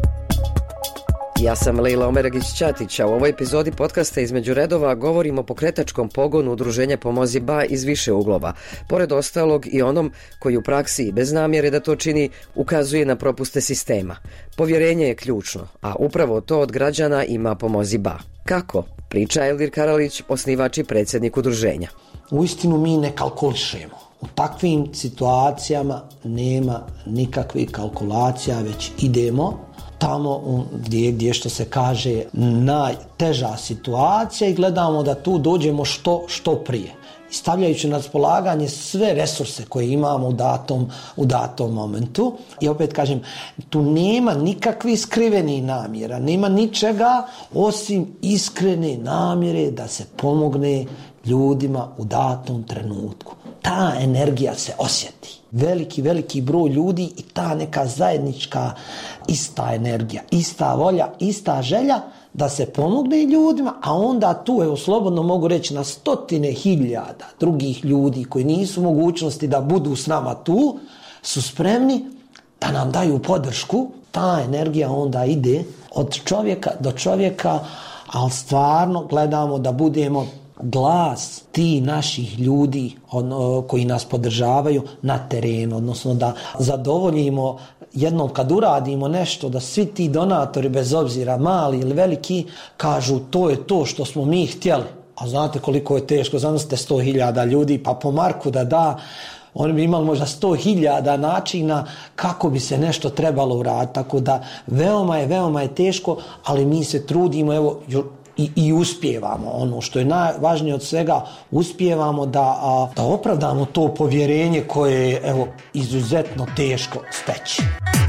Ja sam Lejla Omeragić-Ćatić, a u ovoj epizodi podcasta Između redova govorimo o pokretačkom pogonu udruženja Pomozi Ba iz više uglova. Pored ostalog i onom koji u praksi i bez namjere da to čini ukazuje na propuste sistema. Povjerenje je ključno, a upravo to od građana ima Pomozi Ba. Kako? Priča Elvir Karalić, osnivač i predsjednik udruženja. Uistinu mi ne kalkulišemo. U takvim situacijama nema nikakvih kalkulacija, već idemo tamo gdje što se kaže najteža situacija i gledamo da tu dođemo što prije. I stavljajući na raspolaganje sve resurse koje imamo u datom momentu. I opet kažem, tu nema nikakvih skrivenih namjera, nema ničega osim iskrene namjere da se pomogne ljudima u datom trenutku. Ta energija se osjeti. Veliki broj ljudi i ta neka zajednička ista energija, ista volja, ista želja da se pomogne ljudima, a onda tu, evo slobodno mogu reći, na 100.000 drugih ljudi koji nisu u mogućnosti da budu s nama tu, su spremni da nam daju podršku. Ta energija onda ide od čovjeka do čovjeka, ali stvarno gledamo da budemo glas ti naših ljudi koji nas podržavaju na terenu, odnosno da zadovoljimo jednom kad uradimo nešto, da svi ti donatori, bez obzira mali ili veliki, kažu to je to što smo mi htjeli. A znate koliko je teško, zamislite 100.000 ljudi, pa po marku da oni bi imali možda 100.000 načina kako bi se nešto trebalo uraditi. Tako da veoma je teško, ali mi se trudimo, evo, i uspijevamo. Ono što je najvažnije od svega, uspijevamo da opravdamo to povjerenje koje je, evo, izuzetno teško steći.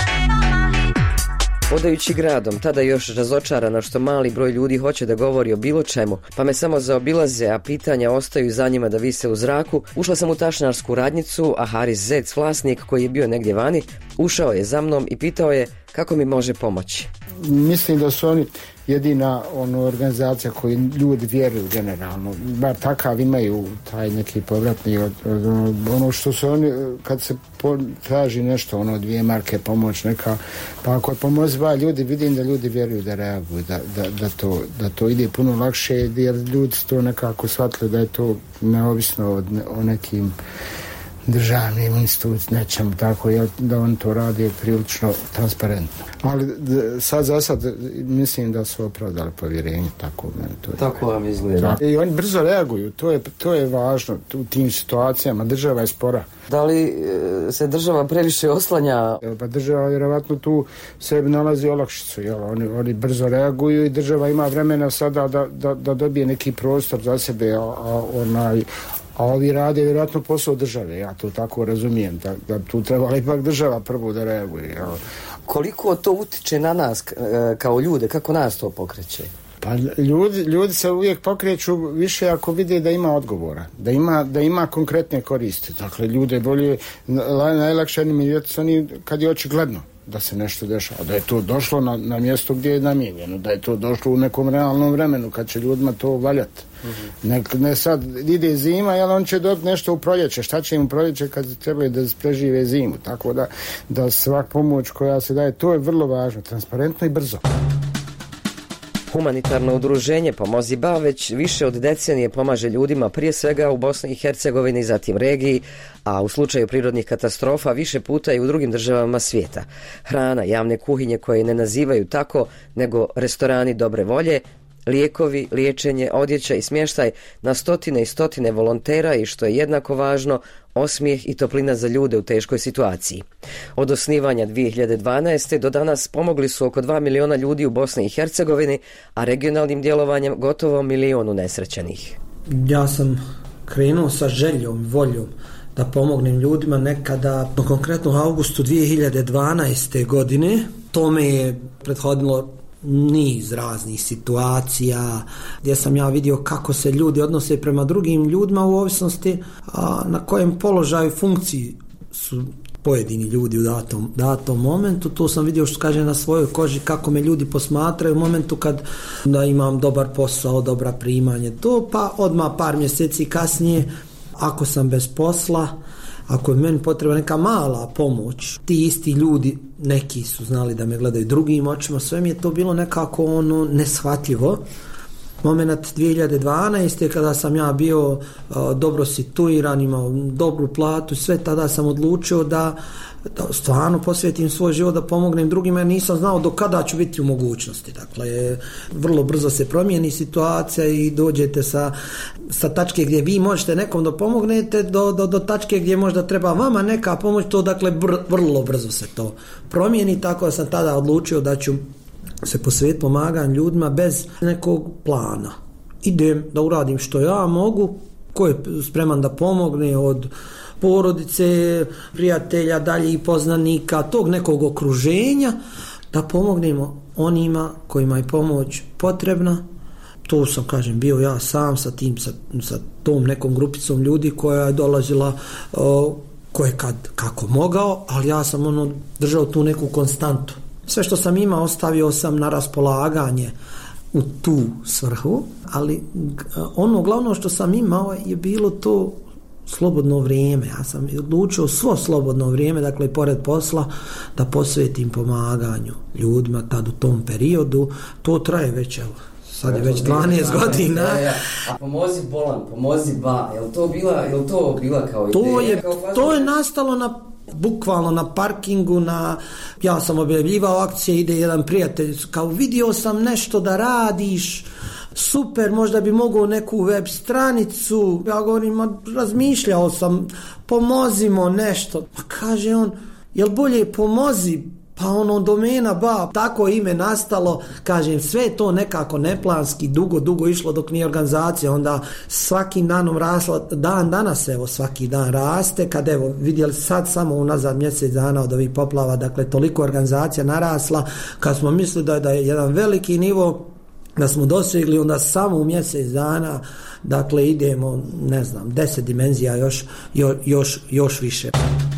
Odajući gradom, tada još razočarana što mali broj ljudi hoće da govori o bilo čemu, pa me samo zaobilaze, a pitanja ostaju za njima da vise u zraku, ušla sam u tašnarsku radnjicu, a Haris Zec, vlasnik koji je bio negdje vani, ušao je za mnom i pitao je kako mi može pomoći. mislim da su oni jedina organizacija koju ljudi vjeruju generalno, bar takav imaju taj neki povratni ono što su oni, kad se traži nešto, 2 marke pomoć neka, pa ako je pomoć 2 ljudi, vidim da ljudi vjeruju, da reaguju, da to ide puno lakše, jer ljudi su to nekako shvatili da je to neovisno o nekim državnim institucijama, nečemu tako, da on to radi prilično transparentno. Ali sad za sad mislim da su opravdali povjerenje, tako meni to je. Tako vam izgleda. I oni brzo reaguju, to je važno u tim situacijama, država je spora. Da li se država previše oslanja? Pa država vjerovatno tu sebi nalazi olakšicu, oni brzo reaguju i država ima vremena sada da dobije neki prostor za sebe, a ovi rade vjerojatno posao države, ja to tako razumijem, da tu trebala ipak država prvo da reaguje. Koliko to utiče na nas kao ljude, kako nas to pokreće? Pa ljudi se uvijek pokreću više ako vide da ima odgovora, da ima konkretne koristi. Dakle, ljude bolje, najlakše animirati su oni kad je očigledno da se nešto dešava, da je to došlo na mjesto gdje je namijenjeno, da je to došlo u nekom realnom vremenu kad će ljudima to valjati. Ne sad ide zima, jel on će dobiti nešto u proljeće, šta će im u proljeće kad trebaju da prežive zimu, tako da svak pomoć koja se daje, to je vrlo važno, transparentno i brzo. Humanitarno udruženje Pomozi Ba već više od decenije pomaže ljudima prije svega u Bosni i Hercegovini, zatim regiji, a u slučaju prirodnih katastrofa više puta i u drugim državama svijeta. Hrana, javne kuhinje koje ne nazivaju tako, nego restorani dobre volje, lijekovi, liječenje, odjeća i smještaj na stotine i stotine volontera i, što je jednako važno, osmijeh i toplina za ljude u teškoj situaciji. Od osnivanja 2012. do danas pomogli su oko 2 miliona ljudi u Bosni i Hercegovini, a regionalnim djelovanjem gotovo 1 milion unesrećenih. Ja sam krenuo sa željom, voljom da pomognem ljudima nekada, konkretno u augustu 2012. godine. Tome je prethodilo niz raznih situacija gdje sam ja vidio kako se ljudi odnose prema drugim ljudima u ovisnosti na kojem položaju funkciji su pojedini ljudi u datom momentu. To sam vidio, što kaže, na svojoj koži kako me ljudi posmatraju u momentu kad da imam dobar posao, dobra primanje, to pa odmah par mjeseci kasnije ako sam bez posla, ako je meni potrebna neka mala pomoć, ti isti ljudi, neki su znali da me gledaju drugim očima, sve mi je to bilo nekako neshvatljivo. Moment 2012. kada sam ja bio dobro situiran, imao dobru platu, sve, tada sam odlučio da stvarno posvetim svoj život da pomognem drugima, jer nisam znao do kada ću biti u mogućnosti. Dakle, vrlo brzo se promijeni situacija i dođete sa tačke gdje vi možete nekom da pomognete do tačke gdje možda treba vama neka pomoć, to dakle vrlo brzo se to promijeni, tako da sam tada odlučio da ću se posvetiti pomaganju ljudima bez nekog plana. Idem da uradim što ja mogu, ko je spreman da pomogne, od porodice, prijatelja, dalje i poznanika, tog nekog okruženja, da pomognemo onima kojima je pomoć potrebna. To sam, kažem, bio ja sam sa tom nekom grupicom ljudi koja je dolazila ko je kako mogao, ali ja sam držao tu neku konstantu. Sve što sam imao ostavio sam na raspolaganje u tu svrhu, ali ono glavno što sam imao je bilo to slobodno vrijeme. Ja sam odlučio svo slobodno vrijeme, dakle pored posla, da posvetim pomaganju ljudima tad u tom periodu. To traje već, evo, sad je već 12 godina. A Pomozi bolan, Pomozi Ba, je li to bila kao ideja? To je nastalo bukvalno na parkingu, ja sam objavljivao akcije, ide jedan prijatelj, kao vidio sam nešto da radiš, super, možda bi mogao neku web stranicu. Ja govorim, razmišljao sam, pomozimo nešto. Pa kaže on, jel bolje pomozi? Pa domena Ba, tako ime nastalo, kažem, sve to nekako neplanski, dugo išlo dok nije organizacija, onda svakim danom rasla, dan danas evo svaki dan raste, kad evo vidjeli sad samo unazad mjesec dana od ovih poplava, dakle toliko organizacija narasla, kad smo mislili da je jedan veliki nivo, da smo dosegli, onda samo u mjesec dana, dakle idemo, 10 dimenzija još više.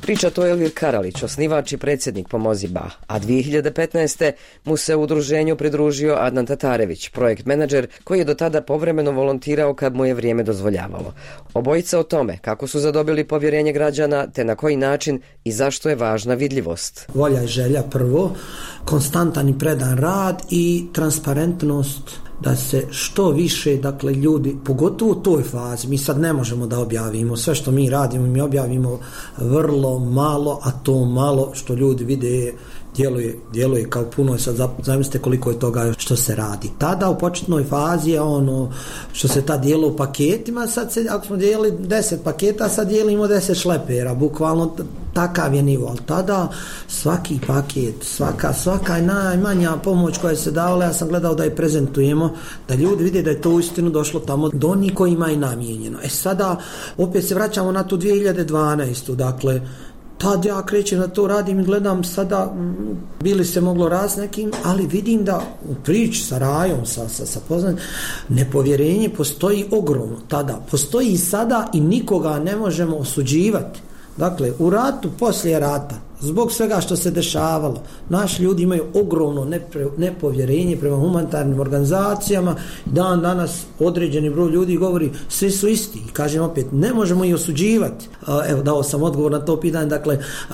Priča to Elvir Karalić, osnivač i predsjednik Pomozi Ba, a 2015. mu se u udruženju pridružio Adnan Tatarević, projekt menadžer koji je do tada povremeno volontirao kad mu je vrijeme dozvoljavalo. Obojica o tome kako su zadobili povjerenje građana te na koji način i zašto je važna vidljivost. Volja i želja prvo, konstantan i predan rad i transparentnost da se što više, dakle, ljudi, pogotovo u toj fazi, mi sad ne možemo da objavimo sve što mi radimo, mi objavimo vrlo malo, a to malo što ljudi vide djeluje kao puno. Sad zamislite koliko je toga što se radi. Tada u početnoj fazi je ono što se ta dijelo u paketima, sad se, ako smo dijelili 10 paketa, sad dijelimo 10 šlepera, bukvalno takav je nivo, ali tada svaki paket, svaka najmanja pomoć koja se davala, ja sam gledao da je prezentujemo, da ljudi vide da je to uistinu došlo tamo do onih kojima je namijenjeno. Sada opet se vraćamo na tu 2012. Dakle, tad ja krećem da to radim i gledam sada, bili se moglo raz nekim, ali vidim da u priči sa Rajom, sa poznanim, nepovjerenje postoji ogromno tada. Postoji i sada i nikoga ne možemo osuđivati. Dakle, u ratu, poslije rata, zbog svega što se dešavalo, naši ljudi imaju ogromno nepovjerenje prema humanitarnim organizacijama. Danas određeni broj ljudi govori svi su isti. I kažem opet, ne možemo ih osuđivati. Evo, dao sam odgovor na to pitanje. Dakle,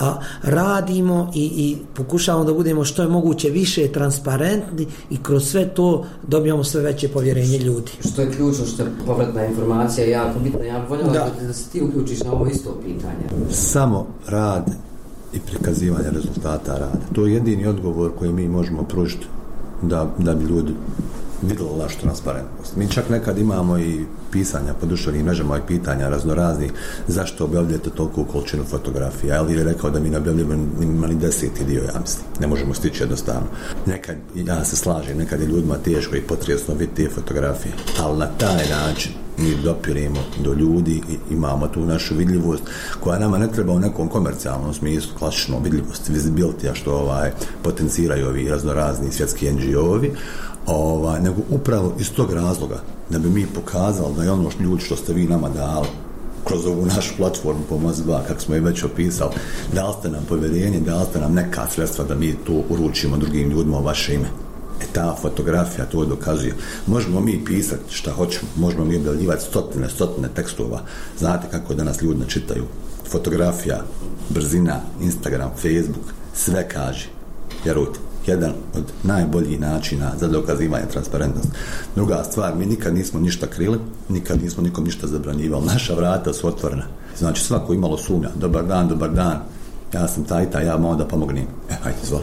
radimo i pokušavamo da budemo što je moguće više transparentni i kroz sve to dobijamo sve veće povjerenje ljudi. Što je ključno, što je povratna informacija jako bitna. Ja bih voljela da se ti uključiš na ovo isto pitanje. Samo rad i prikazivanje rezultata rada. To je jedini odgovor koji mi možemo pružiti da bi ljudi vidjeli našu transparentnost. Mi čak nekad imamo i pisanja po društvenim mrežama i pitanja raznoraznih zašto objavljujete toliku količinu fotografija. Ali je rekao da mi ne objavljujemo ni 10. dio, ja mislim. Ne možemo stići jednostavno. Nekad, ja se slažem, nekad je ljudima teško i potresno vidjeti te fotografije. Ali na taj način mi dopiremo do ljudi i imamo tu našu vidljivost koja nama ne treba u nekom komercijalnom smislu, klasično vidljivost, visibility, što potenciraju ovi raznorazni svjetski NGO-ovi, nego upravo iz tog razloga da bi mi pokazali da je ono ljudi što ste vi nama dali kroz ovu našu platformu Pomozi Ba, kako smo je već opisali, dali ste nam povjerenje, dali ste nam neka sredstva da mi to uručimo drugim ljudima u vaše ime. Ta fotografija to dokazuje. Možemo mi pisati šta hoćemo, možemo mi objavljivati stotine tekstova. Znate kako danas ljudi čitaju. Fotografija, brzina, Instagram, Facebook, sve kaže. Vjerujte, jedan od najboljih načina za dokazivanje transparentnosti. Druga stvar, mi nikad nismo ništa krili, nikad nismo nikom ništa zabranjivali. Naša vrata su otvorena. Znači svako imalo sumnja, dobar dan, ja sam taj, ja mogu da pomognem. Hajde, izvoli.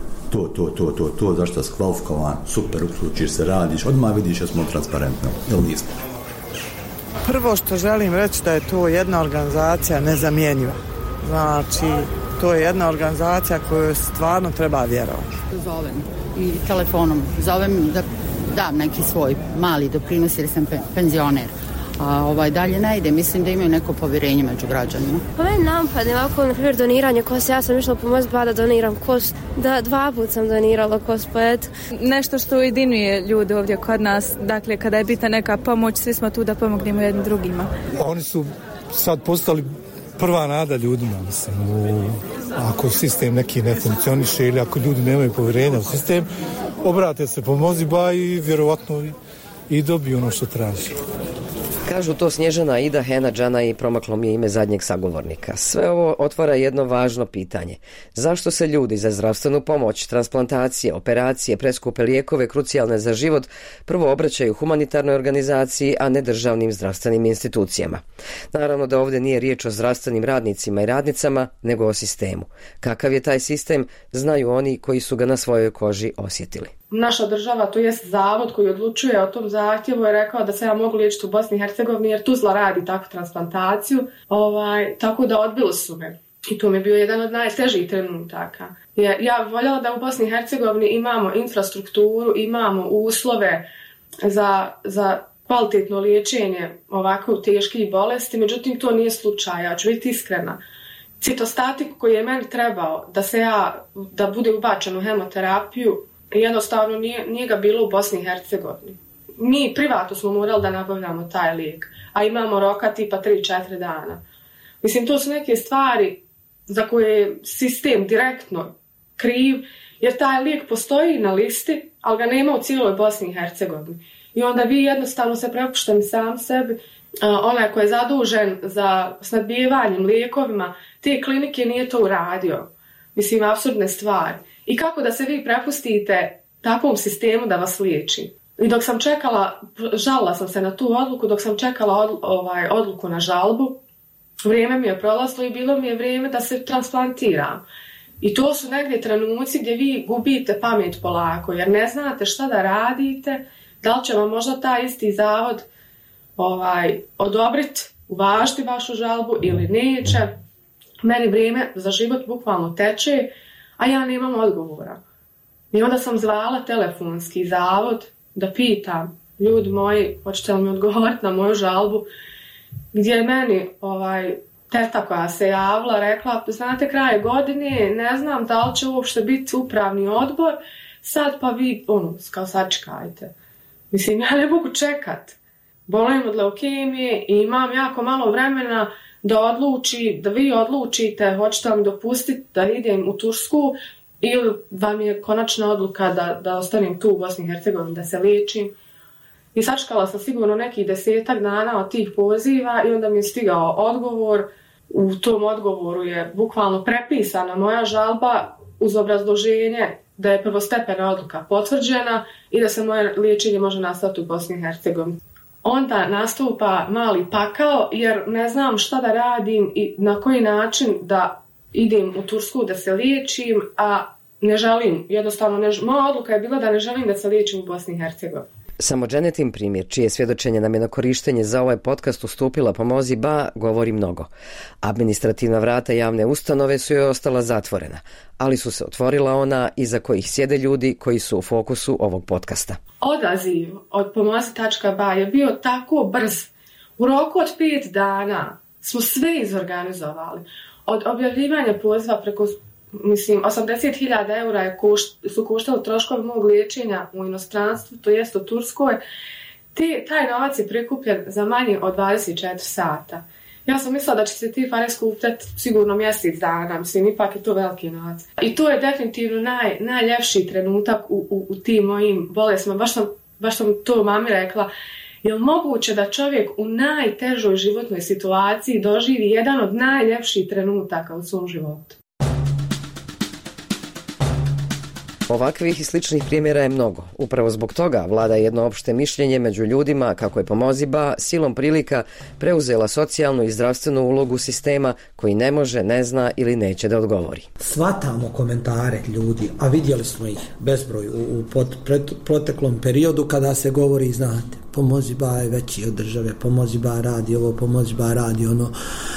To, zašto si kvalifikovan, super, uključiš se, radiš, odmah vidiš da smo transparentni, ili nismo. Prvo što želim reći da je to jedna organizacija nezamjenjiva. Znači, to je jedna organizacija koju stvarno treba vjerovati. Zovem i telefonom, zovem da dam neki svoj mali doprinos jer sam penzioner. A dalje ne ide, mislim da imaju neko povjerenje među građanima. Pa meni napadne ovako, na primjer, doniranje kost. Ja sam išla Pomozi Ba da doniram kost. 2 puta sam donirala kost, pa eto. Nešto što ujedinjuje ljude ovdje kod nas, dakle, kada je bitna neka pomoć, svi smo tu da pomognemo jednim drugima. Oni su sad postali prva nada ljudima, mislim. Ako sistem neki ne funkcioniše ili ako ljudi nemaju povjerenja u sistem, obrate se Pomozi Ba i vjerovatno i dobiju ono što traži. Kažu to Snježana, Aida, Hena, Džana i promaklo mi je ime zadnjeg sagovornika. Sve ovo otvara jedno važno pitanje. Zašto se ljudi za zdravstvenu pomoć, transplantacije, operacije, preskupe lijekove krucijalne za život prvo obraćaju humanitarnoj organizaciji, a ne državnim zdravstvenim institucijama? Naravno da ovdje nije riječ o zdravstvenim radnicima i radnicama, nego o sistemu. Kakav je taj sistem, znaju oni koji su ga na svojoj koži osjetili. Naša država, to jest zavod koji odlučuje o tom zahtjevu, je rekao da se ja mogu liječiti u Bosni i Hercegovini jer Tuzla radi takvu transplantaciju, tako da odbilo su me. I to mi je bio jedan od najtežih trenutaka. Ja bih voljela da u Bosni i Hercegovini imamo infrastrukturu, imamo uslove za kvalitetno liječenje ovako teških bolesti, međutim to nije slučaj, ja ću biti iskrena. Citostatik koji je meni trebao da bude ubačen u hemoterapiju, jednostavno nije ga bilo u Bosni i Hercegovini. Mi privatno smo morali da nabavljamo taj lijek, a imamo roka tipa 3-4 dana. Mislim, to su neke stvari za koje je sistem direktno kriv, jer taj lijek postoji na listi, ali ga nema u cijeloj Bosni i Hercegovini. I onda vi jednostavno se prepuštam sam sebi, onaj koji je zadužen za snadbijevanjem lijekovima, te klinike nije to uradio. Mislim, apsurdne stvari. I kako da se vi prepustite takvom sistemu da vas liječi? I dok sam čekala, žalila sam se na tu odluku, dok sam čekala odluku na žalbu, vrijeme mi je prolazilo i bilo mi je vrijeme da se transplantiram. I to su negdje trenuci gdje vi gubite pamet polako, jer ne znate šta da radite, da li će vam možda taj isti zavod odobriti, uvažiti vašu žalbu ili neće. Meni vrijeme za život bukvalno teče, a ja nemam odgovora. I onda sam zvala telefonski zavod da pitam, ljudi moji, hoćete li mi odgovoriti na moju žalbu, gdje je meni teta koja se javila rekla, znate, kraj godine, ne znam da li će uopšte biti upravni odbor, sad pa vi, kao sačekajte. Mislim, ja ne mogu čekat. Bolim od leukemije i imam jako malo vremena da vi odlučite, hoćete li mi dopustiti da idem u Tursku ili vam je konačna odluka da ostanem tu u Bosni i Hercegovini, da se liječim. I sačekala sam sigurno nekih 10 dana od tih poziva i onda mi je stigao odgovor. U tom odgovoru je bukvalno prepisana moja žalba uz obrazloženje da je prvostepena odluka potvrđena i da se moje liječenje može nastaviti u Bosni i Hercegovini. Onda nastupa mali pakao jer ne znam šta da radim i na koji način da idem u Tursku da se liječim, a ne želim, jednostavno moja odluka je bila da ne želim da se liječim u Bosni i Hercegovini. Samo Dženetin primjer, čije svjedočenje nam je na korištenje za ovaj podcast ustupila Pomozi Ba, govori mnogo. Administrativna vrata javne ustanove su joj ostala zatvorena, ali su se otvorila ona iza kojih sjede ljudi koji su u fokusu ovog podcasta. Odaziv od Pomozi.ba je bio tako brz. U roku od 5 dana smo sve izorganizovali. Od objavljivanja poziva preko 80.000 eura su koštali troškovi mog liječenja u inostranstvu, to jest u Turskoj. Taj novac je prikupljen za manje od 24 sata. Ja sam mislila da će se ti pare skupljati sigurno mjesec dana, ipak je to veliki novac. I to je definitivno najljepši trenutak u tim mojim bolestima. Baš sam to mami rekla. Je li moguće da čovjek u najtežoj životnoj situaciji doživi jedan od najljepših trenutaka u svom životu? Ovakvih i sličnih primjera je mnogo. Upravo zbog toga vlada jedno opšte mišljenje među ljudima kako je Pomozi Ba silom prilika preuzela socijalnu i zdravstvenu ulogu sistema koji ne može, ne zna ili neće da odgovori. Svatamo komentare ljudi, a vidjeli smo ih bezbroj u proteklom periodu kada se govori, znate, Pomozi Ba je veći od države, Pomozi Ba radi ovo, Pomozi Ba radi ono.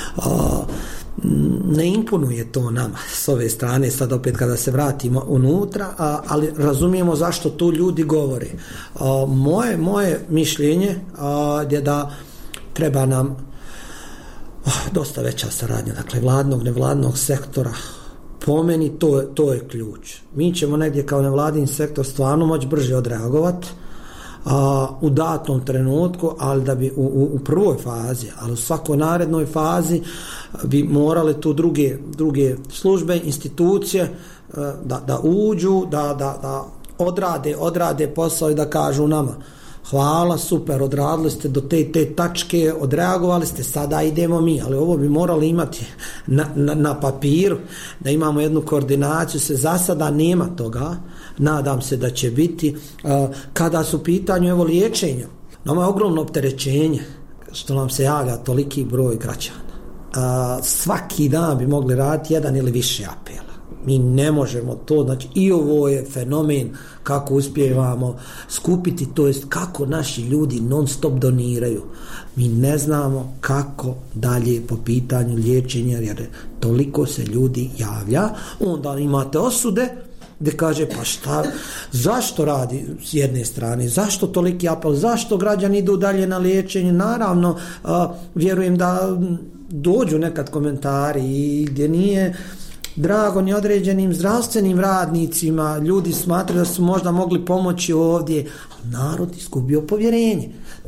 Ne imponuje to nama s ove strane, sad opet kada se vratimo unutra, ali razumijemo zašto tu ljudi govore. Moje mišljenje je da treba nam dosta veća saradnja, dakle vladnog, nevladnog sektora. Po meni to je ključ. Mi ćemo negdje kao nevladin sektor stvarno moći brže odreagovati u datom trenutku, ali da bi u prvoj fazi, ali u svakoj narednoj fazi bi morale tu druge službe, institucije da uđu, da odrade posao i da kažu nama hvala, super, odradili ste do te tačke, odreagovali ste, sada idemo mi, ali ovo bi morali imati na papiru, da imamo jednu koordinaciju, se za sada nema toga, nadam se da će biti. Kada su u pitanju liječenja, nama je ogromno opterećenje što nam se javlja toliki broj građana. Svaki dan bi mogli raditi jedan ili više apela. Mi ne možemo to, znači i ovo je fenomen kako uspijevamo skupiti, to jest kako naši ljudi non stop doniraju. Mi ne znamo kako dalje po pitanju liječenja, jer toliko se ljudi javlja. Onda imate osude gdje kaže pa šta, zašto radi s jedne strane, zašto toliki apel, zašto građani idu dalje na liječenje. Naravno, vjerujem da dođu nekad komentari i gdje nije drago ni određenim zdravstvenim radnicima, ljudi smatraju da su možda mogli pomoći ovdje, narod izgubio povjerenje.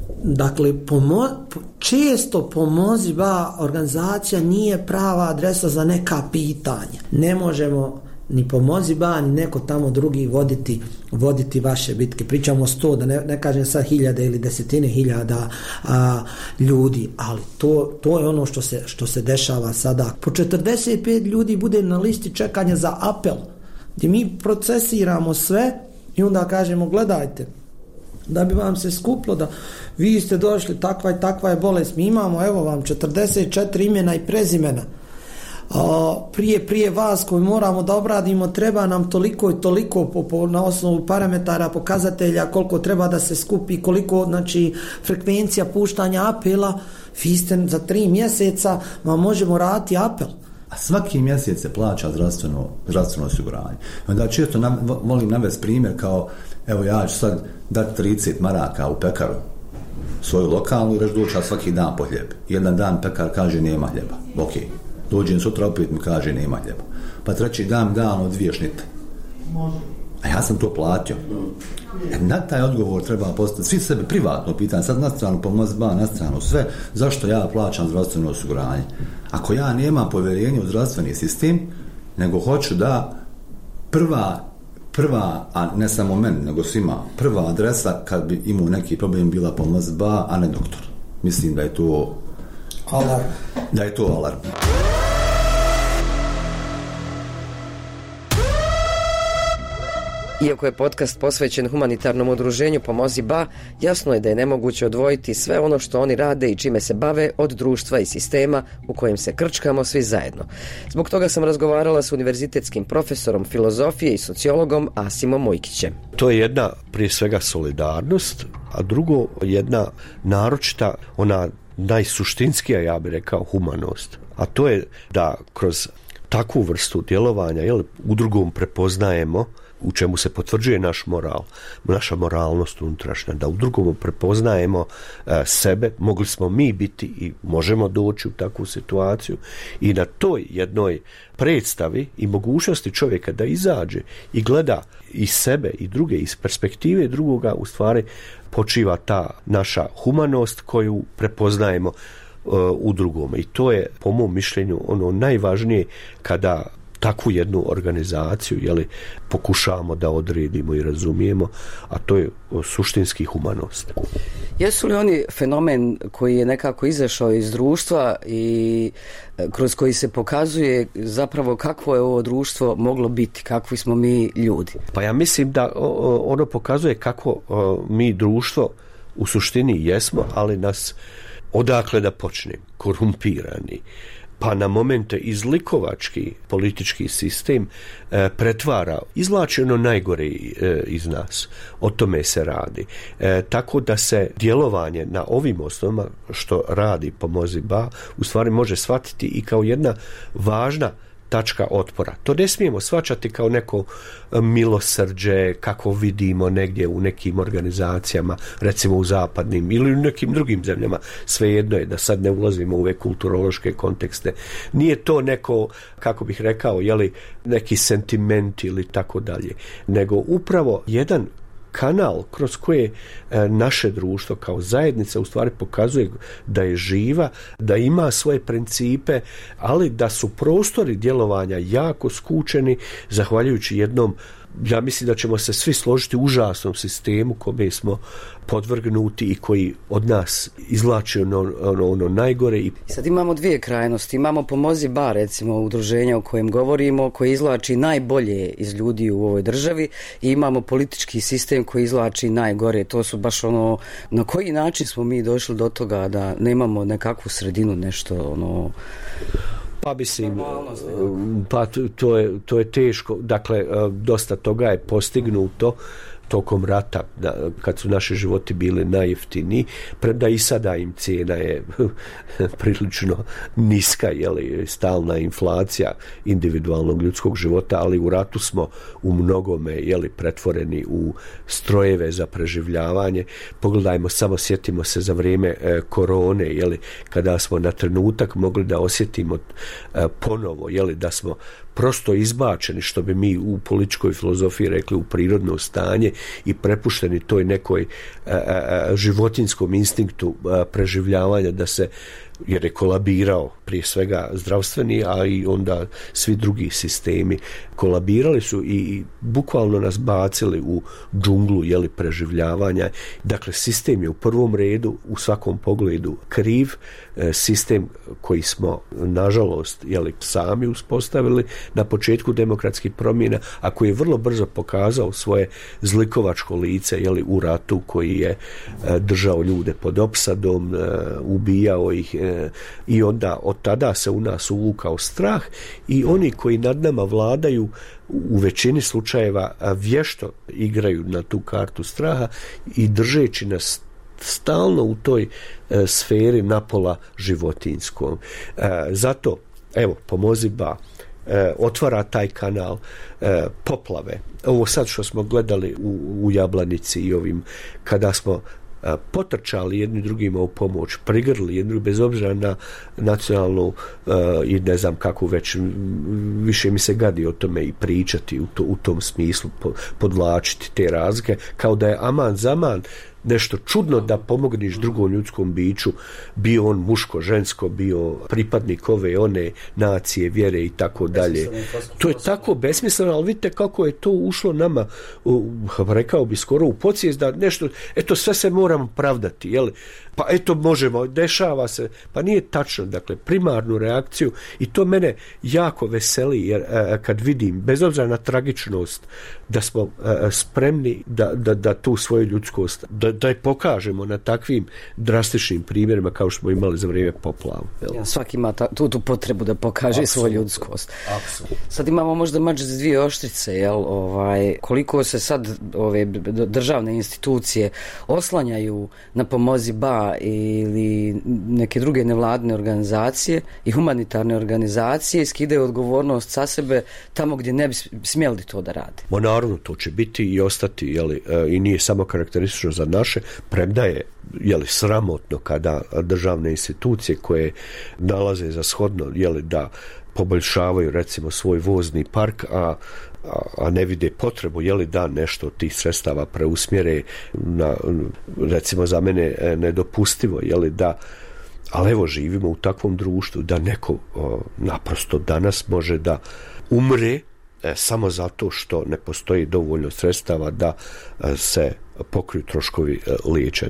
Dakle, često pomozi ba organizacija nije prava adresa za neka pitanja. Ne možemo ni pomozi ba, ni neko tamo drugi voditi vaše bitke. Pričamo o 100, da ne kažem sad 1000 ili 10.000 ljudi, ali to je ono što se dešava sada. Po 45 ljudi bude na listi čekanja za apel, gdje mi procesiramo sve i onda kažemo, gledajte, da bi vam se skuplo da vi ste došli, takva i takva je bolest, mi imamo, evo vam 44 imena i prezimena, prije vas koji moramo da obradimo, treba nam toliko i toliko na osnovu parametara, pokazatelja, koliko treba da se skupi, koliko, znači, frekvencija puštanja apela. Vi ste za 3 mjeseca, ma možemo raditi apel. A svaki mjesec se plaća zdravstveno osiguranje. Onda često volim navesti primjer kao, evo ja ću sad dati 30 maraka u pekaru svoju lokalnu i reći doći svaki dan po hljeb. Jedan dan pekar kaže nema hljeba. Ok. Dođem sutra opet mi kaže nema hljeba. Pa treći dan 2 šnite. A ja sam to platio. Na taj odgovor treba postaviti svi sebe privatno pitanje, sad na stranu pomoć ba, na stranu sve, zašto ja plaćam zdravstveno osiguranje? Ako ja nemam povjerenje u zdravstveni sistem, nego hoću da prva, a ne samo meni, nego svima, prva adresa kad bi imao neki problem bila pomoć ba, a ne doktor. Mislim da je to alarm. Da je to alarm. Iako je podcast posvećen humanitarnom udruženju Pomozi Ba, jasno je da je nemoguće odvojiti sve ono što oni rade i čime se bave od društva i sistema u kojem se krčkamo svi zajedno. Zbog toga sam razgovarala s univerzitetskim profesorom filozofije i sociologom Asimom Mujkićem. To je jedna, prije svega, solidarnost, a drugo, jedna naročita, ona najsuštinskija, ja bih rekao, humanost. A to je da kroz takvu vrstu djelovanja, u drugom prepoznajemo, u čemu se potvrđuje naš moral, naša moralnost unutrašnja, da u drugom prepoznajemo sebe, mogli smo mi biti i možemo doći u takvu situaciju i na toj jednoj predstavi i mogućnosti čovjeka da izađe i gleda i sebe i druge iz perspektive drugoga, u stvari počiva ta naša humanost koju prepoznajemo u drugome. I to je, po mom mišljenju, ono najvažnije kada takvu jednu organizaciju pokušavamo da odredimo i razumijemo, a to je suštinski humanost. Jesu li oni fenomen koji je nekako izašao iz društva i kroz koji se pokazuje zapravo kakvo je ovo društvo moglo biti, kakvi smo mi ljudi? Pa ja mislim da ono pokazuje kako mi društvo u suštini jesmo, ali nas odakle da počne, korumpirani, pa na momente izlikovački politički sistem pretvara, izvlači ono najgore iz nas. O tome se radi. Tako da se djelovanje na ovim osnovama što radi Pomozi Ba u stvari može shvatiti i kao jedna važna tačka otpora. To ne smijemo shvaćati kao neko milosrđe kako vidimo negdje u nekim organizacijama, recimo u zapadnim ili u nekim drugim zemljama. Svejedno je, da sad ne ulazimo u ove kulturološke kontekste. Nije to neko, kako bih rekao, neki sentiment ili tako dalje, nego upravo jedan kanal kroz koje naše društvo kao zajednica u stvari pokazuje da je živa, da ima svoje principe, ali da su prostori djelovanja jako skučeni zahvaljujući jednom, ja mislim da ćemo se svi složiti, užasnom sistemu kome smo podvrgnuti i koji od nas izvlači ono najgore. I sad imamo dvije krajnosti. Imamo Pomozi Ba, recimo udruženja o kojem govorimo, koje izvlači najbolje iz ljudi u ovoj državi, i imamo politički sistem koji izvlači najgore. To su baš na koji način smo mi došli do toga da nemamo nekakvu sredinu, nešto Pa mislim, to je teško. Dakle, dosta toga je postignuto tokom rata, kad su naši životi bili najjeftiniji, premda i sada im cijena je prilično niska, stalna inflacija individualnog ljudskog života, ali u ratu smo u mnogome pretvoreni u strojeve za preživljavanje. Pogledajmo, samo sjetimo se za vrijeme korone, kada smo na trenutak mogli da osjetimo ponovo, da smo prosto izbačeni, što bi mi u političkoj filozofiji rekli, u prirodno stanje i prepušteni toj nekoj životinskom instinktu preživljavanja, da se, jer je kolabirao prije svega zdravstveni, a i onda svi drugi sistemi kolabirali su i bukvalno nas bacili u džunglu preživljavanja. Dakle, sistem je u prvom redu u svakom pogledu kriv, sistem koji smo nažalost sami uspostavili na početku demokratskih promjena, a koji je vrlo brzo pokazao svoje zlikovačko lice u ratu, koji je držao ljude pod opsadom, ubijao ih, i onda od tada se u nas uvukao strah i oni koji nad nama vladaju u većini slučajeva vješto igraju na tu kartu straha i držeći nas stalno u toj sferi napola životinskom. Zato, evo, Pomozi Ba otvara taj kanal, poplave. Ovo sad što smo gledali u Jablanici i ovim, kada smo potrčali jedni drugima u pomoć, prigrli jedni, bez obzira na nacionalnu i ne znam kako već, više mi se gadi o tome i pričati u tom smislu, podvlačiti te razlike, kao da je aman zaman nešto čudno da pomogneš drugom ljudskom biću, bio on muško, žensko, bio pripadnik ove, one nacije, vjere i tako dalje. To je tako besmisleno, ali vidite kako je to ušlo nama, rekao bi skoro u podsvijest, da nešto, eto sve se moramo pravdati, jel? Pa eto možemo, dešava se, pa nije tačno, dakle primarnu reakciju, i to mene jako veseli, jer kad vidim, bez obzira na tragičnost, da smo spremni da tu svoju ljudskost da je pokažemo na takvim drastičnim primjerima kao što smo imali za vrijeme poplava. Svaki ima tu potrebu da pokaže svoju ljudskost. Apsolutno. Sad imamo možda mač za dvije oštrice, jel? Koliko se sad ove državne institucije oslanjaju na Pomozi Ba ili neke druge nevladine organizacije i humanitarne organizacije, skidaju odgovornost sa sebe tamo gdje ne bi smjeli to da rade. Naravno, to će biti i ostati, i nije samo karakteristično za naše, premda je sramotno kada državne institucije koje nalaze za shodno da poboljšavaju recimo svoj vozni park, a ne vide potrebu da nešto od tih sredstava preusmjere na, recimo za mene nedopustivo, da, ali evo živimo u takvom društvu da neko naprosto danas može da umre samo zato što ne postoji dovoljno sredstava da se pokriju troškovi liječenja.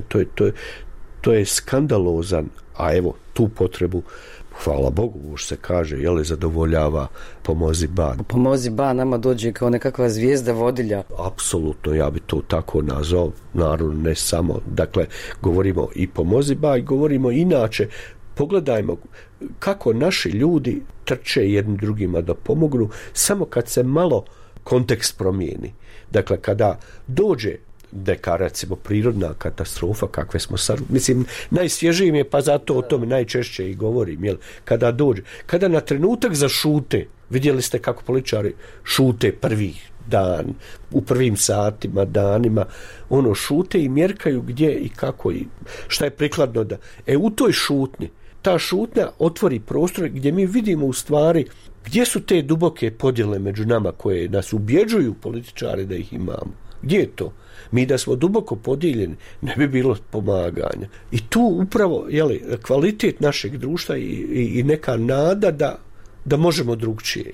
To je skandalozan, a evo tu potrebu, hvala Bogu, už se kaže, zadovoljava Pomozi Ba. Pomozi Ba nama dođe kao nekakva zvijezda vodilja. Apsolutno, ja bi to tako nazvao, naravno ne samo. Dakle, govorimo i Pomozi Ba i govorimo inače. Pogledajmo kako naši ljudi trče jednim drugima da pomognu samo kad se malo kontekst promijeni. Dakle, kada dođe neka, recimo, prirodna katastrofa, kakve smo sad, mislim, najsvježiji mi je, pa zato o tome najčešće i govorim, kada dođe, kada na trenutak zašute, vidjeli ste kako političari šute prvih dan, u prvim satima, danima, šute i mjerkaju gdje i kako i šta je prikladno da. U toj šutnji, ta šutnja otvori prostor gdje mi vidimo u stvari gdje su te duboke podjele među nama koje nas ubjeđuju političari da ih imamo. Gdje je to? Mi da smo duboko podijeljeni, ne bi bilo pomaganja. I tu upravo kvalitet našeg društva i neka nada da možemo drugčije.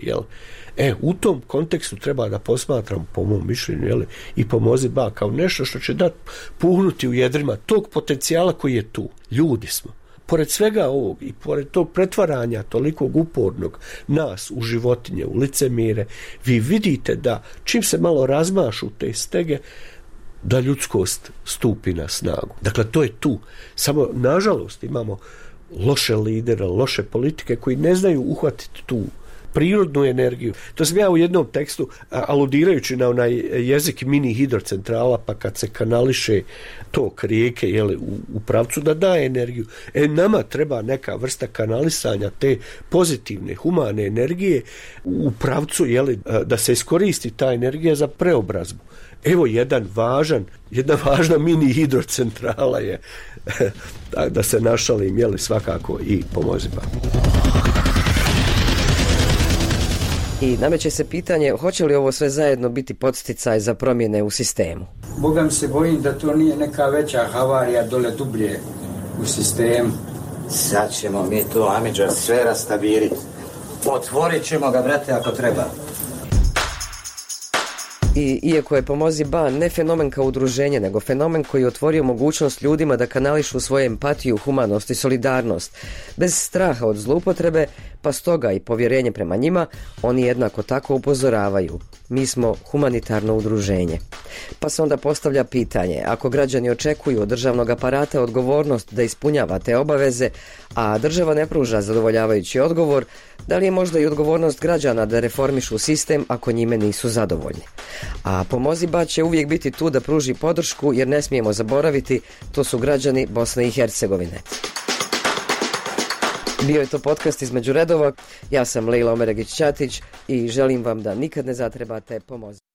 U tom kontekstu treba da posmatram, po mom mišljenju, i Pomozi Ba kao nešto što će dati puhnuti u jedrima tog potencijala koji je tu. Ljudi smo. Pored svega ovog i pored tog pretvaranja tolikog upornog nas u životinje, u licemire, vi vidite da čim se malo razmašu te stege, da ljudskost stupi na snagu. Dakle, to je tu. Samo, nažalost, imamo loše lidere, loše politike koji ne znaju uhvatiti tu prirodnu energiju. To sam ja u jednom tekstu, aludirajući na onaj jezik mini hidrocentrala, pa kad se kanališe tok rijeke u pravcu da daje energiju. Nama treba neka vrsta kanalisanja te pozitivne, humane energije u pravcu da se iskoristi ta energija za preobrazbu. Evo jedna važna mini hidrocentrala je, da se našalim, svakako i Pomozi Ba. I nameće se pitanje hoće li ovo sve zajedno biti podsticaj za promjene u sistemu. Boga mi se bojim da to nije neka veća havarija dole dublje u sistemu. Sad ćemo mi to, Amidža, sve rastaviriti. Otvorit ćemo ga, brate, ako treba. I iako je Pomozi Ba ne fenomen kao udruženje, nego fenomen koji je otvorio mogućnost ljudima da kanališu svoju empatiju, humanost i solidarnost, bez straha od zloupotrebe, pa stoga i povjerenje prema njima, oni jednako tako upozoravaju. Mi smo humanitarno udruženje. Pa se onda postavlja pitanje, ako građani očekuju od državnog aparata odgovornost da ispunjava te obaveze, a država ne pruža zadovoljavajući odgovor, da li je možda i odgovornost građana da reformišu sistem ako njime nisu zadovoljni? A Pomozi Ba će uvijek biti tu da pruži podršku, jer ne smijemo zaboraviti, to su građani Bosne i Hercegovine. Bio je to podcast Između redova. Ja sam Lejla Omeregić-Ćatić i želim vam da nikad ne zatrebate Pomozi.